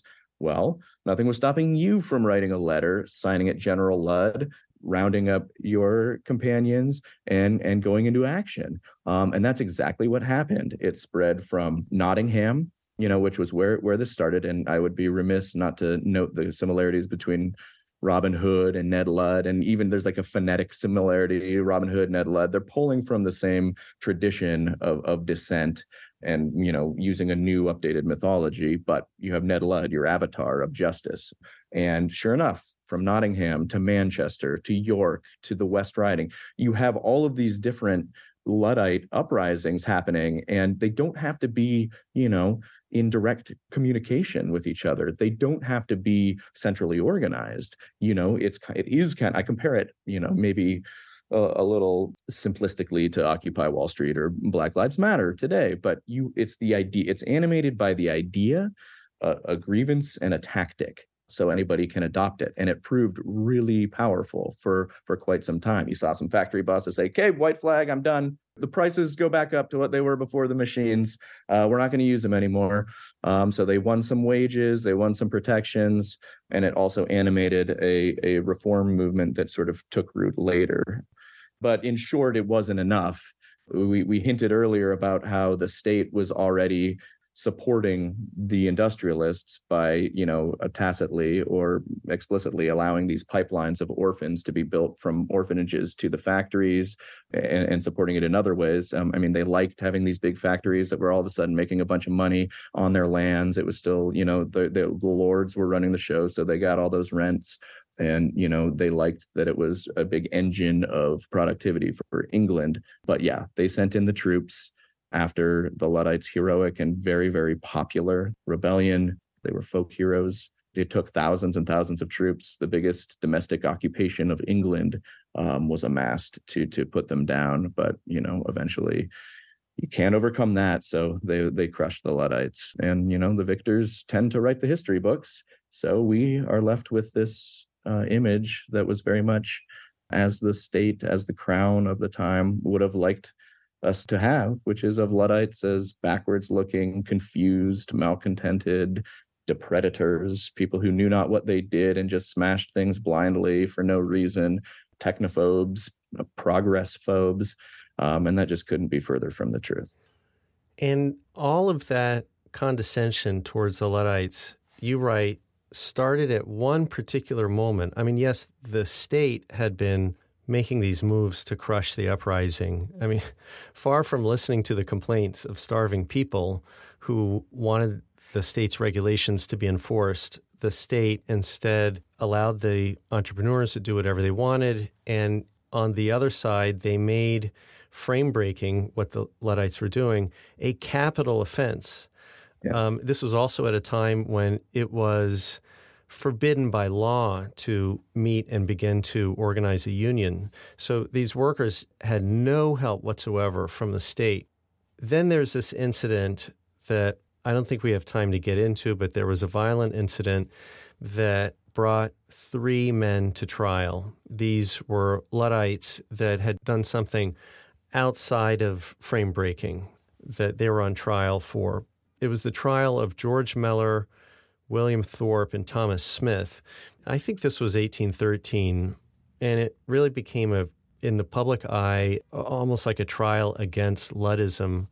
Well, nothing was stopping you from writing a letter, signing it General Ludd, rounding up your companions and going into action. And that's exactly what happened. It spread from Nottingham, which was where this started. And I would be remiss not to note the similarities between Robin Hood and Ned Ludd. And even there's like a phonetic similarity, Robin Hood, Ned Ludd. They're pulling from the same tradition of descent and, using a new updated mythology. But you have Ned Ludd, your avatar of justice. And sure enough, from Nottingham to Manchester to York to the West Riding, you have all of these different Luddite uprisings happening, and they don't have to be, in direct communication with each other. They don't have to be centrally organized. It is kind of, I compare it, maybe a little simplistically to Occupy Wall Street or Black Lives Matter today, but it's the idea, it's animated by the idea, a grievance and a tactic. So anybody can adopt it. And it proved really powerful for quite some time. You saw some factory bosses say, okay, white flag, I'm done. The prices go back up to what they were before the machines. We're not going to use them anymore. So they won some wages, they won some protections, and it also animated a reform movement that sort of took root later. But in short, it wasn't enough. We hinted earlier about how the state was already supporting the industrialists by, tacitly or explicitly allowing these pipelines of orphans to be built from orphanages to the factories and supporting it in other ways. They liked having these big factories that were all of a sudden making a bunch of money on their lands. It was still, the lords were running the show, so they got all those rents. And, they liked that it was a big engine of productivity for England. But yeah, they sent in the troops after the Luddites' heroic and very, very popular rebellion. They were folk heroes. It took thousands and thousands of troops. The biggest domestic occupation of England was amassed to put them down. But, eventually you can't overcome that. So they crushed the Luddites. And, the victors tend to write the history books. So we are left with this image that was very much as the state, as the crown of the time would have liked us to have, which is of Luddites as backwards looking, confused, malcontented, depredators, people who knew not what they did and just smashed things blindly for no reason, technophobes, progress phobes, and that just couldn't be further from the truth. And all of that condescension towards the Luddites, you write, started at one particular moment. Yes, the state had been making these moves to crush the uprising. Far from listening to the complaints of starving people who wanted the state's regulations to be enforced, the state instead allowed the entrepreneurs to do whatever they wanted. And on the other side, they made frame breaking, what the Luddites were doing, a capital offense. Yeah. This was also at a time when it was forbidden by law to meet and begin to organize a union. So these workers had no help whatsoever from the state. Then there's this incident that I don't think we have time to get into, but there was a violent incident that brought 3 men to trial. These were Luddites that had done something outside of frame breaking that they were on trial for. It was the trial of George Mellor, William Thorpe, and Thomas Smith. I think this was 1813, and it really became in the public eye, almost like a trial against Luddism.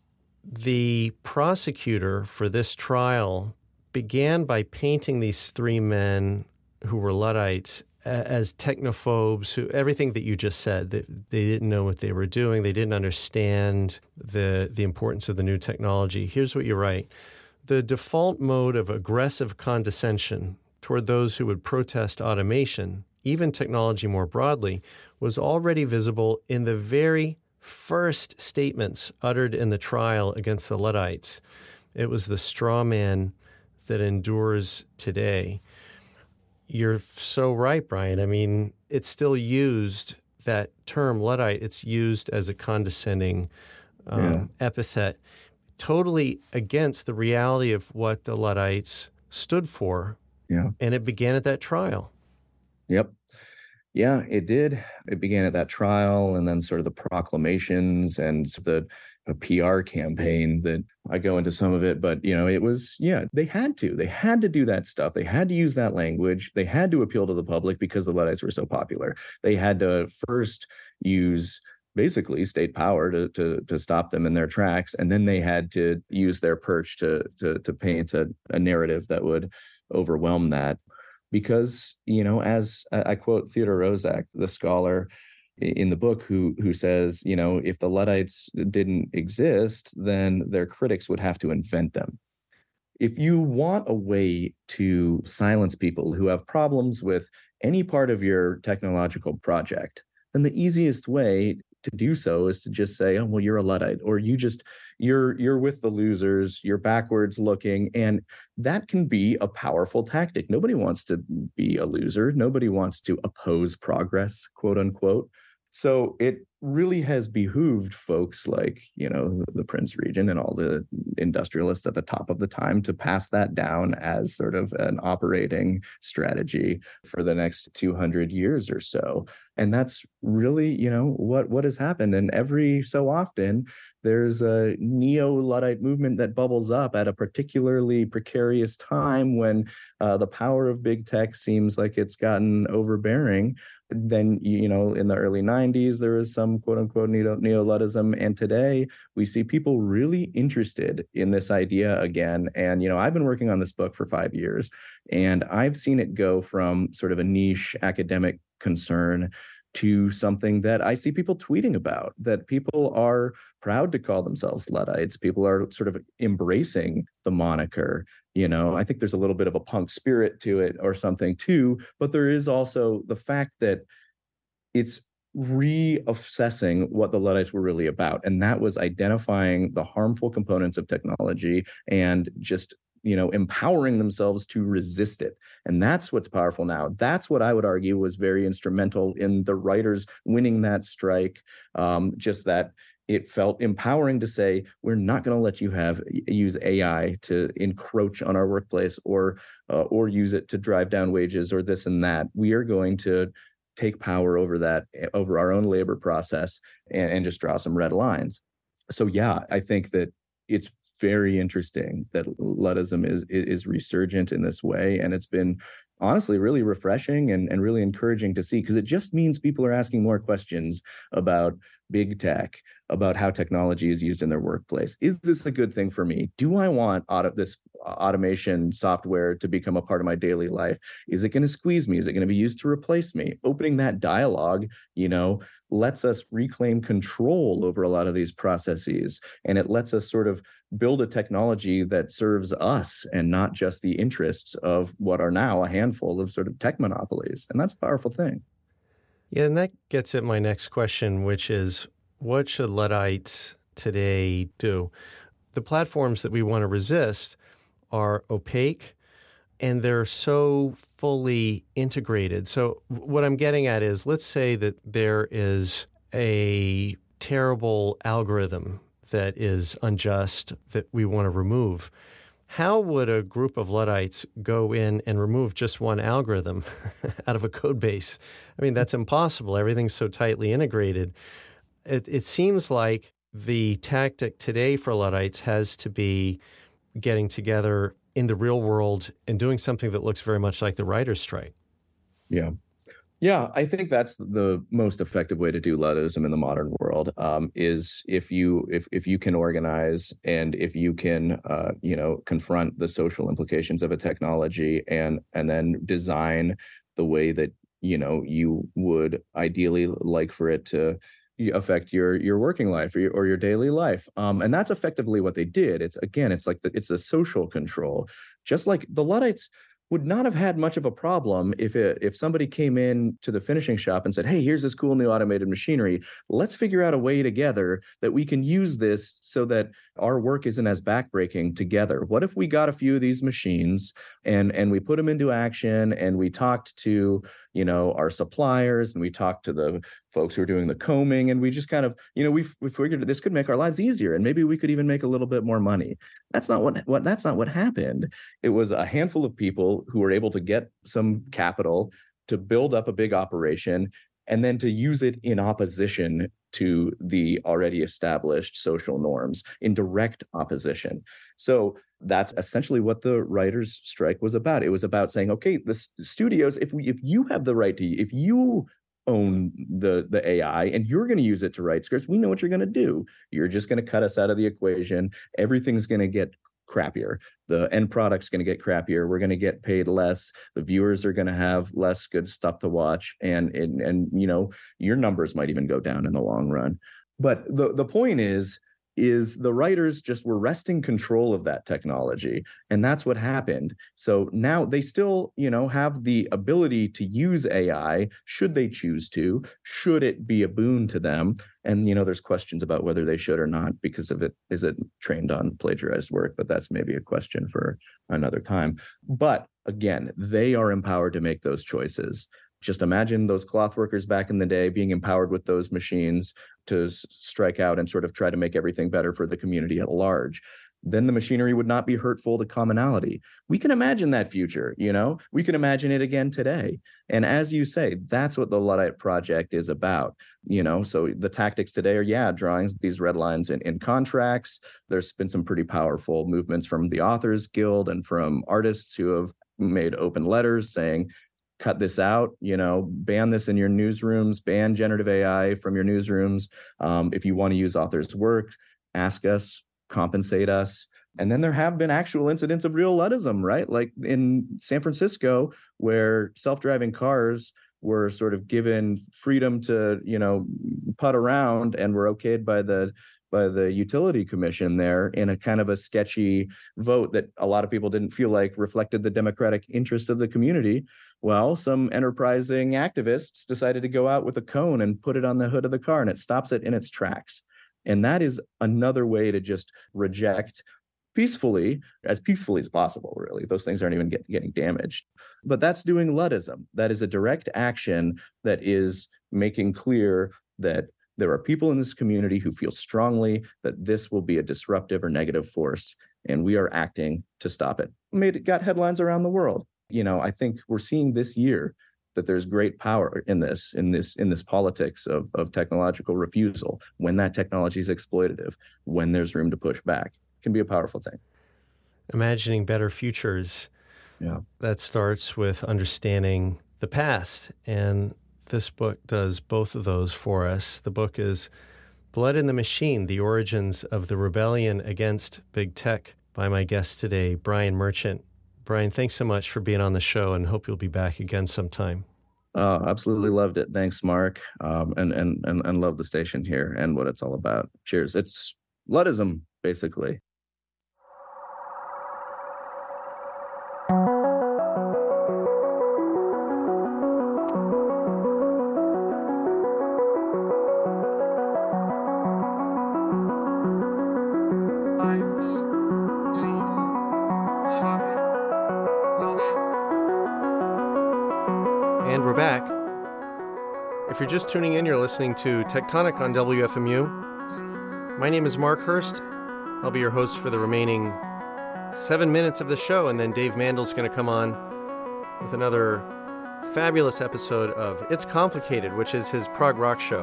The prosecutor for this trial began by painting these 3 men who were Luddites as technophobes, who everything that you just said, that they didn't know what they were doing, they didn't understand the importance of the new technology. Here's what you write. The default mode of aggressive condescension toward those who would protest automation, even technology more broadly, was already visible in the very first statements uttered in the trial against the Luddites. It was the straw man that endures today. You're so right, Brian. It's still used, that term Luddite, it's used as a condescending epithet, totally against the reality of what the Luddites stood for. Yeah. And it began at that trial. Yep. Yeah, it did. It began at that trial and then sort of the proclamations and the a PR campaign that I go into some of it, but it was, yeah, they had to do that stuff. They had to use that language. They had to appeal to the public because the Luddites were so popular. They had to first use basically state power to stop them in their tracks, and then they had to use their perch to paint a narrative that would overwhelm that. Because as I quote Theodore Roszak, the scholar in the book, who says, if the Luddites didn't exist, then their critics would have to invent them. If you want a way to silence people who have problems with any part of your technological project, then the easiest way to do so is to just say, oh, well, you're a Luddite, or you're with the losers, you're backwards looking. And that can be a powerful tactic. Nobody wants to be a loser. Nobody wants to oppose progress, quote unquote. So it really has behooved folks like, the Prince Regent and all the industrialists at the top of the time to pass that down as sort of an operating strategy for the next 200 years or so. And that's really, what has happened. And every so often, there's a neo-Luddite movement that bubbles up at a particularly precarious time when the power of big tech seems like it's gotten overbearing. Then, in the early 90s, there was some quote unquote neo-Luddism. And today we see people really interested in this idea again. And, I've been working on this book for 5 years, and I've seen it go from sort of a niche academic concern to something that I see people tweeting about, that people are proud to call themselves Luddites. People are sort of embracing the moniker. I think there's a little bit of a punk spirit to it or something too, but there is also the fact that it's reassessing what the Luddites were really about. And that was identifying the harmful components of technology and just empowering themselves to resist it. And that's what's powerful now. That's what I would argue was very instrumental in the writers winning that strike. Just that it felt empowering to say, we're not going to let you use AI to encroach on our workplace or use it to drive down wages or this and that. We are going to take power over our own labor process and just draw some red lines. So yeah, I think that it's very interesting that Luddism is resurgent in this way. And it's been honestly really refreshing and really encouraging to see, because it just means people are asking more questions about big tech, about how technology is used in their workplace. Is this a good thing for me? Do I want this automation software to become a part of my daily life? Is it going to squeeze me? Is it going to be used to replace me? Opening that dialogue, lets us reclaim control over a lot of these processes. And it lets us sort of build a technology that serves us and not just the interests of what are now a handful of sort of tech monopolies. And that's a powerful thing. Yeah, and that gets at my next question, which is, what should Luddites today do? The platforms that we want to resist are opaque, and they're so fully integrated. So what I'm getting at is, let's say that there is a terrible algorithm that is unjust that we want to remove. How would a group of Luddites go in and remove just one algorithm out of a code base? I mean, that's impossible. Everything's so tightly integrated. It seems like the tactic today for Luddites has to be getting together in the real world and doing something that looks very much like the writer's strike. Yeah. Yeah, I think that's the most effective way to do Luddism in the modern world, is if you can organize and if you can confront the social implications of a technology and then design the way that you would ideally like for it to affect your working life or your daily life. And that's effectively what they did. It's a social control, just like the Luddites would not have had much of a problem if somebody came in to the finishing shop and said, hey, here's this cool new automated machinery. Let's figure out a way together that we can use this so that our work isn't as backbreaking together. What if we got a few of these machines and we put them into action and we talked to, our suppliers and we talked to the folks who are doing the combing, and we just kind of, we figured this could make our lives easier and maybe we could even make a little bit more money. That's not what happened. It was a handful of people who were able to get some capital to build up a big operation and then to use it in opposition to the already established social norms, in direct opposition. So that's essentially what the writers' strike was about. It was about saying, okay, the studios, if you have the right to, if you own the AI and you're going to use it to write scripts, we know what you're going to do. You're just going to cut us out of the equation. Everything's going to get crappier. The end product's going to get crappier. We're going to get paid less. The viewers are going to have less good stuff to watch, and you know, your numbers might even go down in the long run. But the point is the writers just were wresting control of that technology, and that's what happened. So now they still, you know, have the ability to use AI should they choose to, should it be a boon to them. And, you know, there's questions about whether they should or not because of it. Is it trained on plagiarized work? But that's maybe a question for another time. But again, they are empowered to make those choices. Just imagine those cloth workers back in the day being empowered with those machines to strike out and sort of try to make everything better for the community at large. Then the machinery would not be hurtful to commonality. We can imagine that future, you know, we can imagine it again today. And as you say, that's what the Luddite Project is about, you know. So the tactics today are, drawing these red lines in contracts. There's been some pretty powerful movements from the Authors Guild and from artists who have made open letters saying, cut this out, you know, ban this in your newsrooms, ban generative AI from your newsrooms. If you want to use authors' work, ask us, compensate us. And then there have been actual incidents of real Luddism, right? Like in San Francisco, where self-driving cars were sort of given freedom to, you know, putt around and were okayed by the utility commission there in a kind of a sketchy vote that a lot of people didn't feel like reflected the democratic interests of the community. Well, some enterprising activists decided to go out with a cone and put it on the hood of the car, and it stops it in its tracks. And that is another way to just reject peacefully as possible, really. Those things aren't even getting damaged. But that's doing Luddism. That is a direct action that is making clear that there are people in this community who feel strongly that this will be a disruptive or negative force, and we are acting to stop it. It got headlines around the world. You know, I think we're seeing this year that there's great power in this politics of technological refusal. When that technology is exploitative, when there's room to push back, it can be a powerful thing. Imagining better futures. Yeah, that starts with understanding the past, and this book does both of those for us. The book is Blood in the Machine, The Origins of the Rebellion Against Big Tech, by my guest today, Brian Merchant. Brian, thanks so much for being on the show, and hope you'll be back again sometime. Absolutely loved it. Thanks, Mark. And love the station here and what it's all about. Cheers. It's Luddism, basically. And we're back. If you're just tuning in, you're listening to Tectonic on WFMU. My name is Mark Hurst. I'll be your host for the remaining 7 minutes of the show, and then Dave Mandel's going to come on with another fabulous episode of It's Complicated, which is his prog rock show.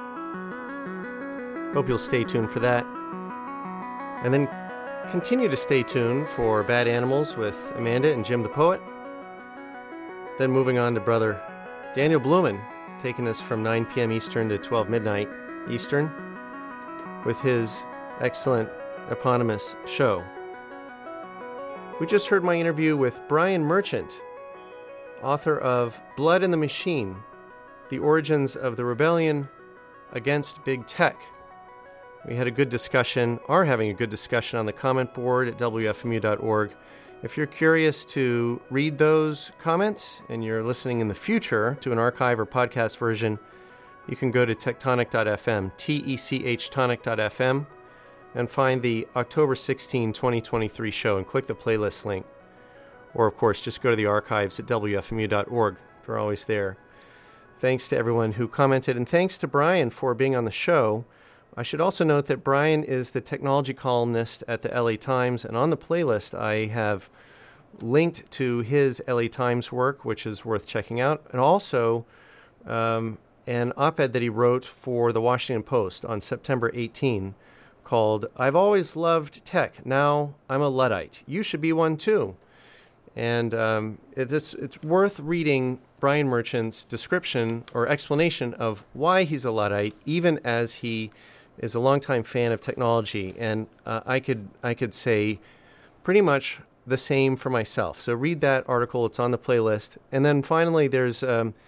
Hope you'll stay tuned for that. And then continue to stay tuned for Bad Animals with Amanda and Jim the Poet. Then moving on to brother Daniel Blumen, taking us from 9 p.m. Eastern to 12 midnight Eastern with his excellent eponymous show. We just heard my interview with Brian Merchant, author of Blood in the Machine, The Origins of the Rebellion Against Big Tech. We had a good discussion, are having a good discussion on the comment board at WFMU.org. If you're curious to read those comments and you're listening in the future to an archive or podcast version, you can go to tectonic.fm, T-E-C-H tonic.fm, and find the October 16, 2023 show and click the playlist link. Or, of course, just go to the archives at WFMU.org. They're always there. Thanks to everyone who commented, and thanks to Brian for being on the show. I should also note that Brian is the technology columnist at the LA Times, and on the playlist I have linked to his LA Times work, which is worth checking out, and also an op-ed that he wrote for the Washington Post on September 18 called "I've Always Loved Tech, Now I'm a Luddite. You Should Be One Too." And it's worth reading Brian Merchant's description or explanation of why he's a Luddite, even as he is a longtime fan of technology. And I could say pretty much the same for myself. So read that article. It's on the playlist. And then finally, there's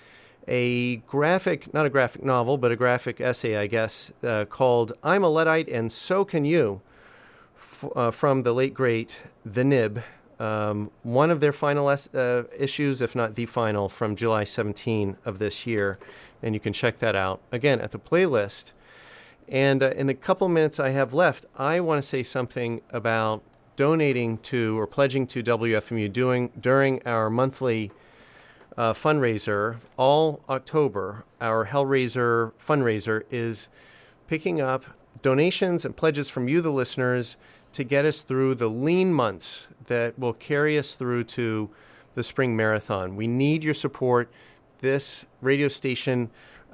a graphic, not a graphic novel, but a graphic essay, I guess, called "I'm a Luddite and So Can You," from the late, great The Nib. One of their final issues, if not the final, from July 17 of this year. And you can check that out, again, at the playlist. And in the couple minutes I have left, I want to say something about donating to or pledging to WFMU during our monthly fundraiser. All October, our Hellraiser fundraiser is picking up donations and pledges from you, the listeners, to get us through the lean months that will carry us through to the spring marathon. We need your support. This radio station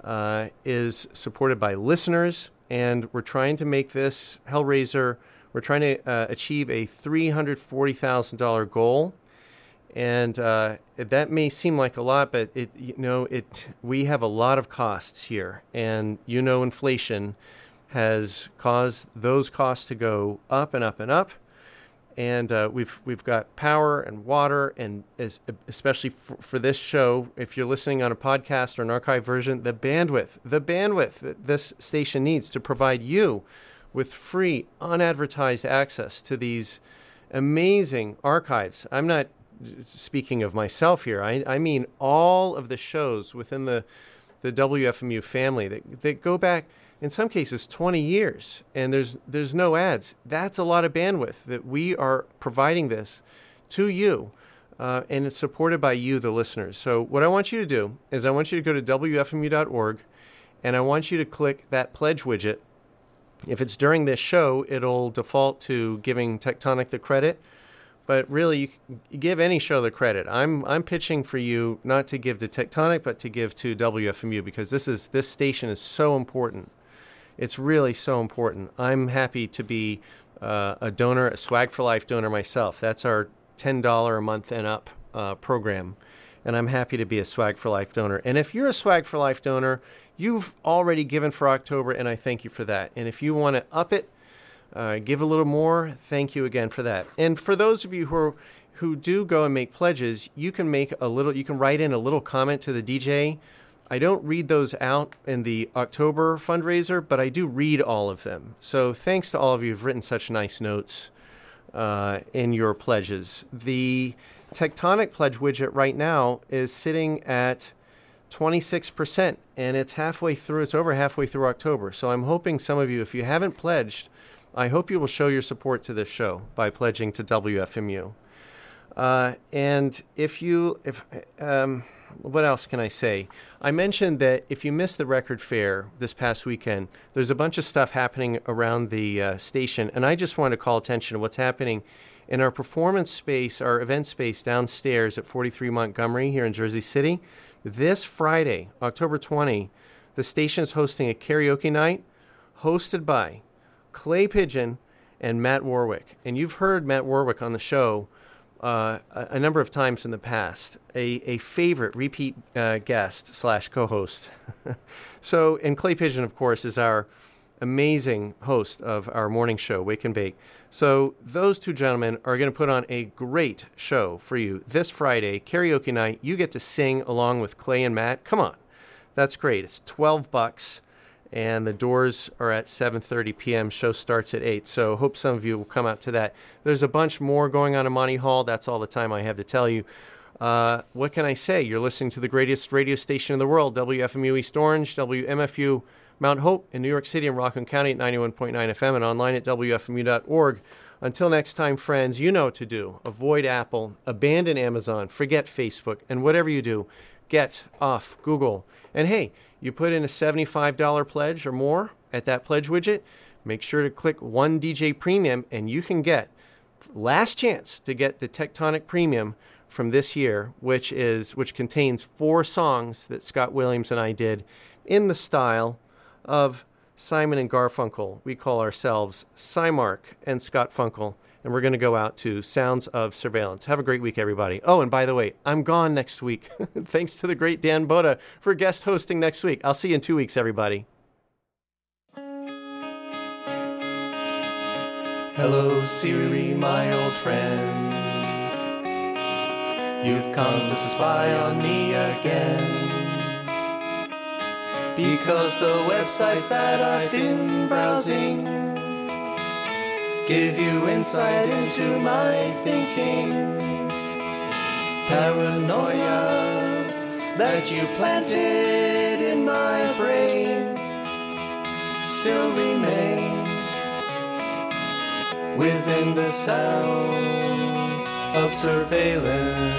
is supported by listeners, and we're trying to make this Hellraiser, we're trying to achieve a $340,000 goal. And that may seem like a lot, but we have a lot of costs here. And inflation has caused those costs to go up and up and up. And we've got power and water, and especially for this show, if you're listening on a podcast or an archive version, the bandwidth that this station needs to provide you with free, unadvertised access to these amazing archives. I'm not speaking of myself here. I mean all of the shows within the WFMU family that go back, in some cases, 20 years, and there's no ads. That's a lot of bandwidth that we are providing this to you, and it's supported by you, the listeners. So what I want you to do is I want you to go to WFMU.org, and I want you to click that pledge widget. If it's during this show, it'll default to giving Tectonic the credit, but really, you give any show the credit. I'm pitching for you not to give to Tectonic, but to give to WFMU, because this station is so important. It's really so important. I'm happy to be a donor, a Swag for Life donor myself. That's our $10 a month and up program, and I'm happy to be a Swag for Life donor. And if you're a Swag for Life donor, you've already given for October, and I thank you for that. And if you want to up it, give a little more, thank you again for that. And for those of you who do go and make pledges, you can write in a little comment to the DJ. I don't read those out in the October fundraiser, but I do read all of them. So thanks to all of you who've written such nice notes in your pledges. The Tectonic pledge widget right now is sitting at 26%, and it's over halfway through October. So I'm hoping some of you, if you haven't pledged, I hope you will show your support to this show by pledging to WFMU. And what else can I say? I mentioned that if you missed the record fair this past weekend, there's a bunch of stuff happening around the station, and I just want to call attention to what's happening in our performance space, our event space downstairs at 43 Montgomery here in Jersey City. This Friday, October 20, the station is hosting a karaoke night hosted by Clay Pigeon and Matt Warwick. And you've heard Matt Warwick on the show a number of times in the past, a favorite repeat guest / co-host. So, and Clay Pigeon, of course, is our amazing host of our morning show, Wake and Bake. So those two gentlemen are going to put on a great show for you this Friday, karaoke night. You get to sing along with Clay and Matt. Come on. That's great. It's $12. And the doors are at 7:30 p.m. Show starts at 8. So hope some of you will come out to that. There's a bunch more going on in Monty Hall. That's all the time I have to tell you. What can I say? You're listening to the greatest radio station in the world, WFMU East Orange, WMFU Mount Hope in New York City and Rockland County at 91.9 FM and online at WFMU.org. Until next time, friends, you know what to do. Avoid Apple, abandon Amazon, forget Facebook, and whatever you do, get off Google. And hey, you put in a $75 pledge or more at that pledge widget, make sure to click One DJ Premium, and you can get last chance to get the Tectonic Premium from this year, which contains 4 songs that Scott Williams and I did in the style of Simon and Garfunkel. We call ourselves Cymark and Scott Funkel, and we're going to go out to Sounds of Surveillance. Have a great week, everybody. Oh, and by the way, I'm gone next week. Thanks to the great Dan Boda for guest hosting next week. I'll see you in 2 weeks, everybody. Hello, Siri, my old friend. You've come to spy on me again. Because the websites that I've been browsing give you insight into my thinking. Paranoia that you planted in my brain still remains within the sound of surveillance.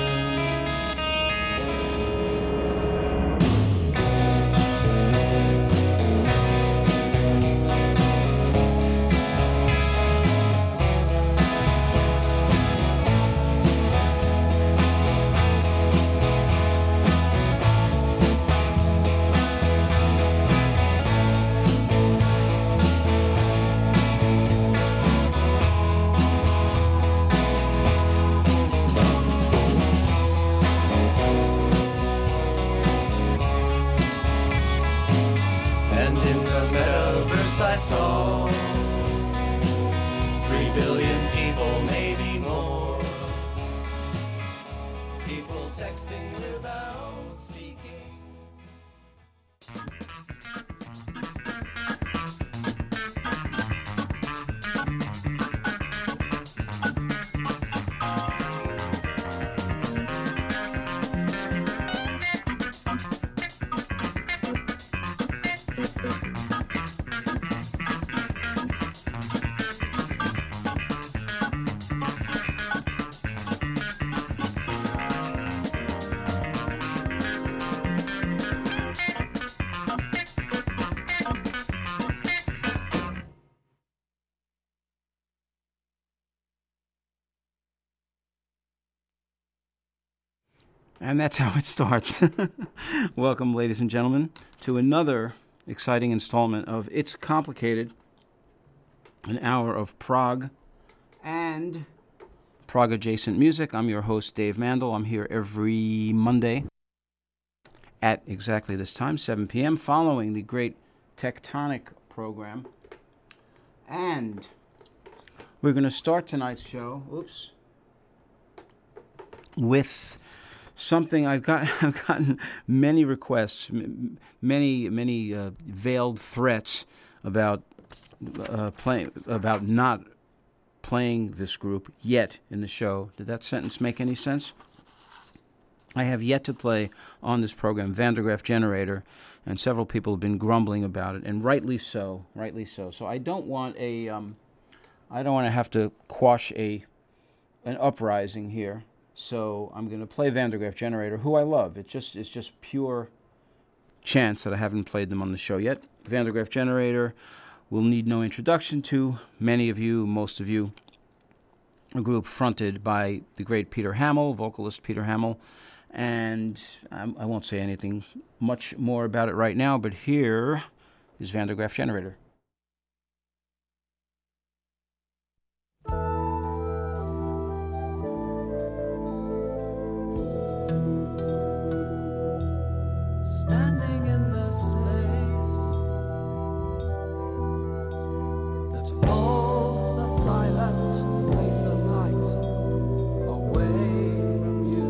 I saw 3 billion people, maybe more. People texting without speaking. And that's how it starts. Welcome, ladies and gentlemen, to another exciting installment of It's Complicated, an hour of prog and prog-adjacent music. I'm your host, Dave Mandel. I'm here every Monday at exactly this time, 7 p.m., following the great Tectonic program. And we're going to start tonight's show, with something I've gotten many requests, many veiled threats about not playing this group yet in the show. Did that sentence make any sense? I have yet to play on this program Van der Graaf Generator, and several people have been grumbling about it, and rightly so. So I don't want to have to quash an uprising here. So I'm going to play Van der Graaf Generator, who I love. It's just pure chance that I haven't played them on the show yet. Van der Graaf Generator will need no introduction to many of you, most of you. A group fronted by the great Peter Hamel, vocalist Peter Hamel. And I won't say anything much more about it right now, but here is Van der Graaf Generator. Standing in the space that holds the silent place of night away from you,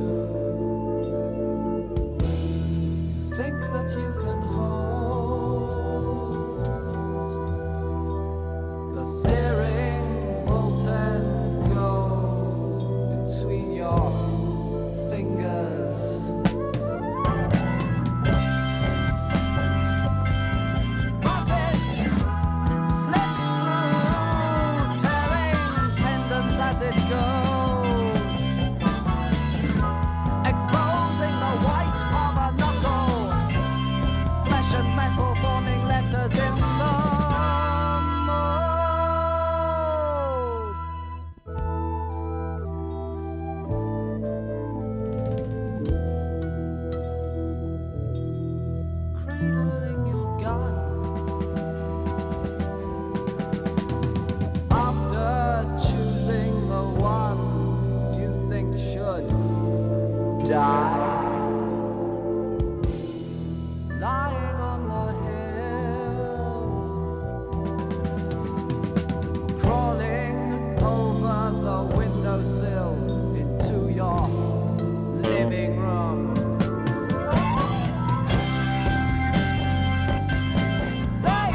think that you can hold die. Lying on the hill, crawling over the windowsill into your living room. They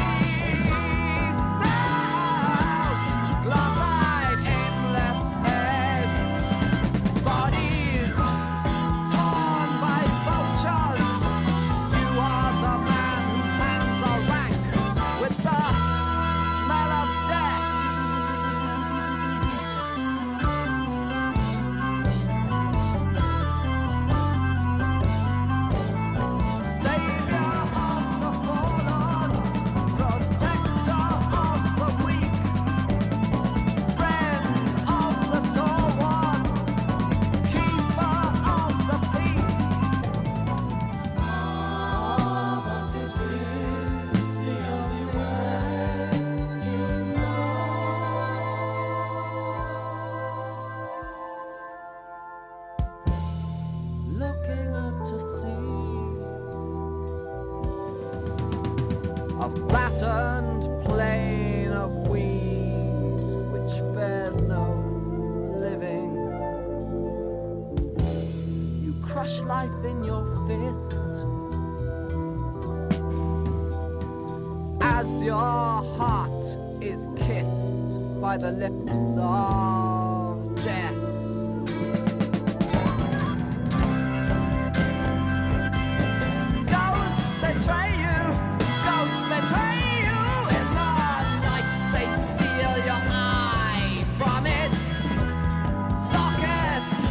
stout, glass-eyed, aimless heads, bodies torn by vultures. You are the man whose hands are rank with the smell of death. Savior of the fallen, protector of the weak, friend of the tall ones, keeper of the peace. But it is the only way, you know. Looking out to sea, a flattened plain of weed which bears no living. You crush life in your fist as your heart is kissed by the lips of death. Ghosts betray you, ghosts betray you. In the night they steal your eye from its socket,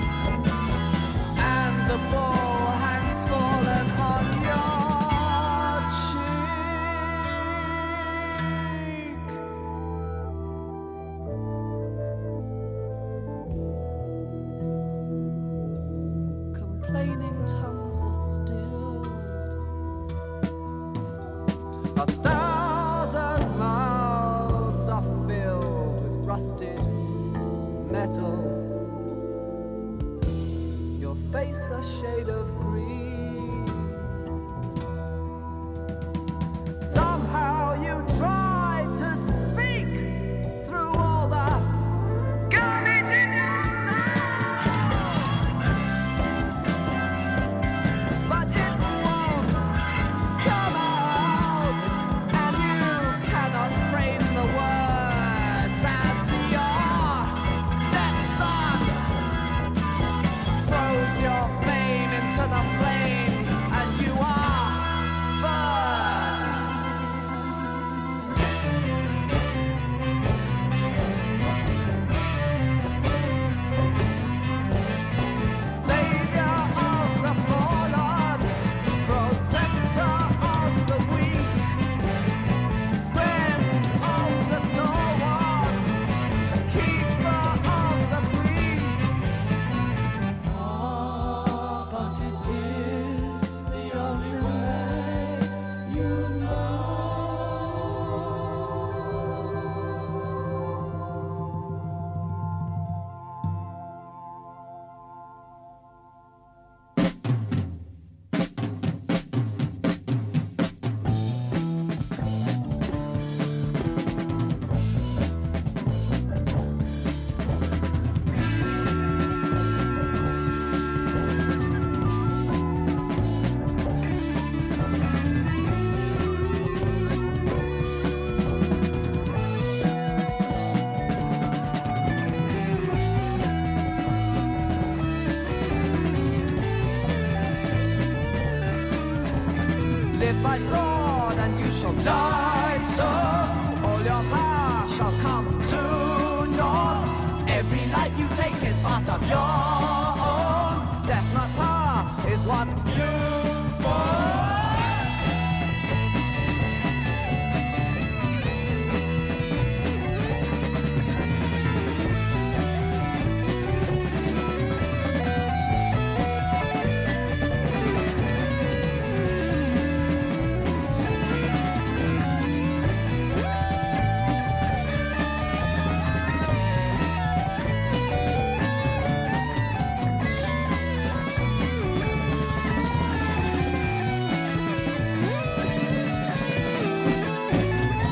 and the ball hangs fallen on your cheek. Complaining tongues are stilled. 1,000 mouths are filled with rusted metal. Your face a shade of green. Somehow you try to speak through all the garbage in your mouth, but it won't come out, and you cannot frame the words as your stepson throws your fame into the flames, and you are burned. Savior of the fallen, protector of the weak, friend of the tall ones, keeper of the peace. But it is the only way, you know. Live by sword and you shall die so. All your power shall come to naught. Every life you take is part of your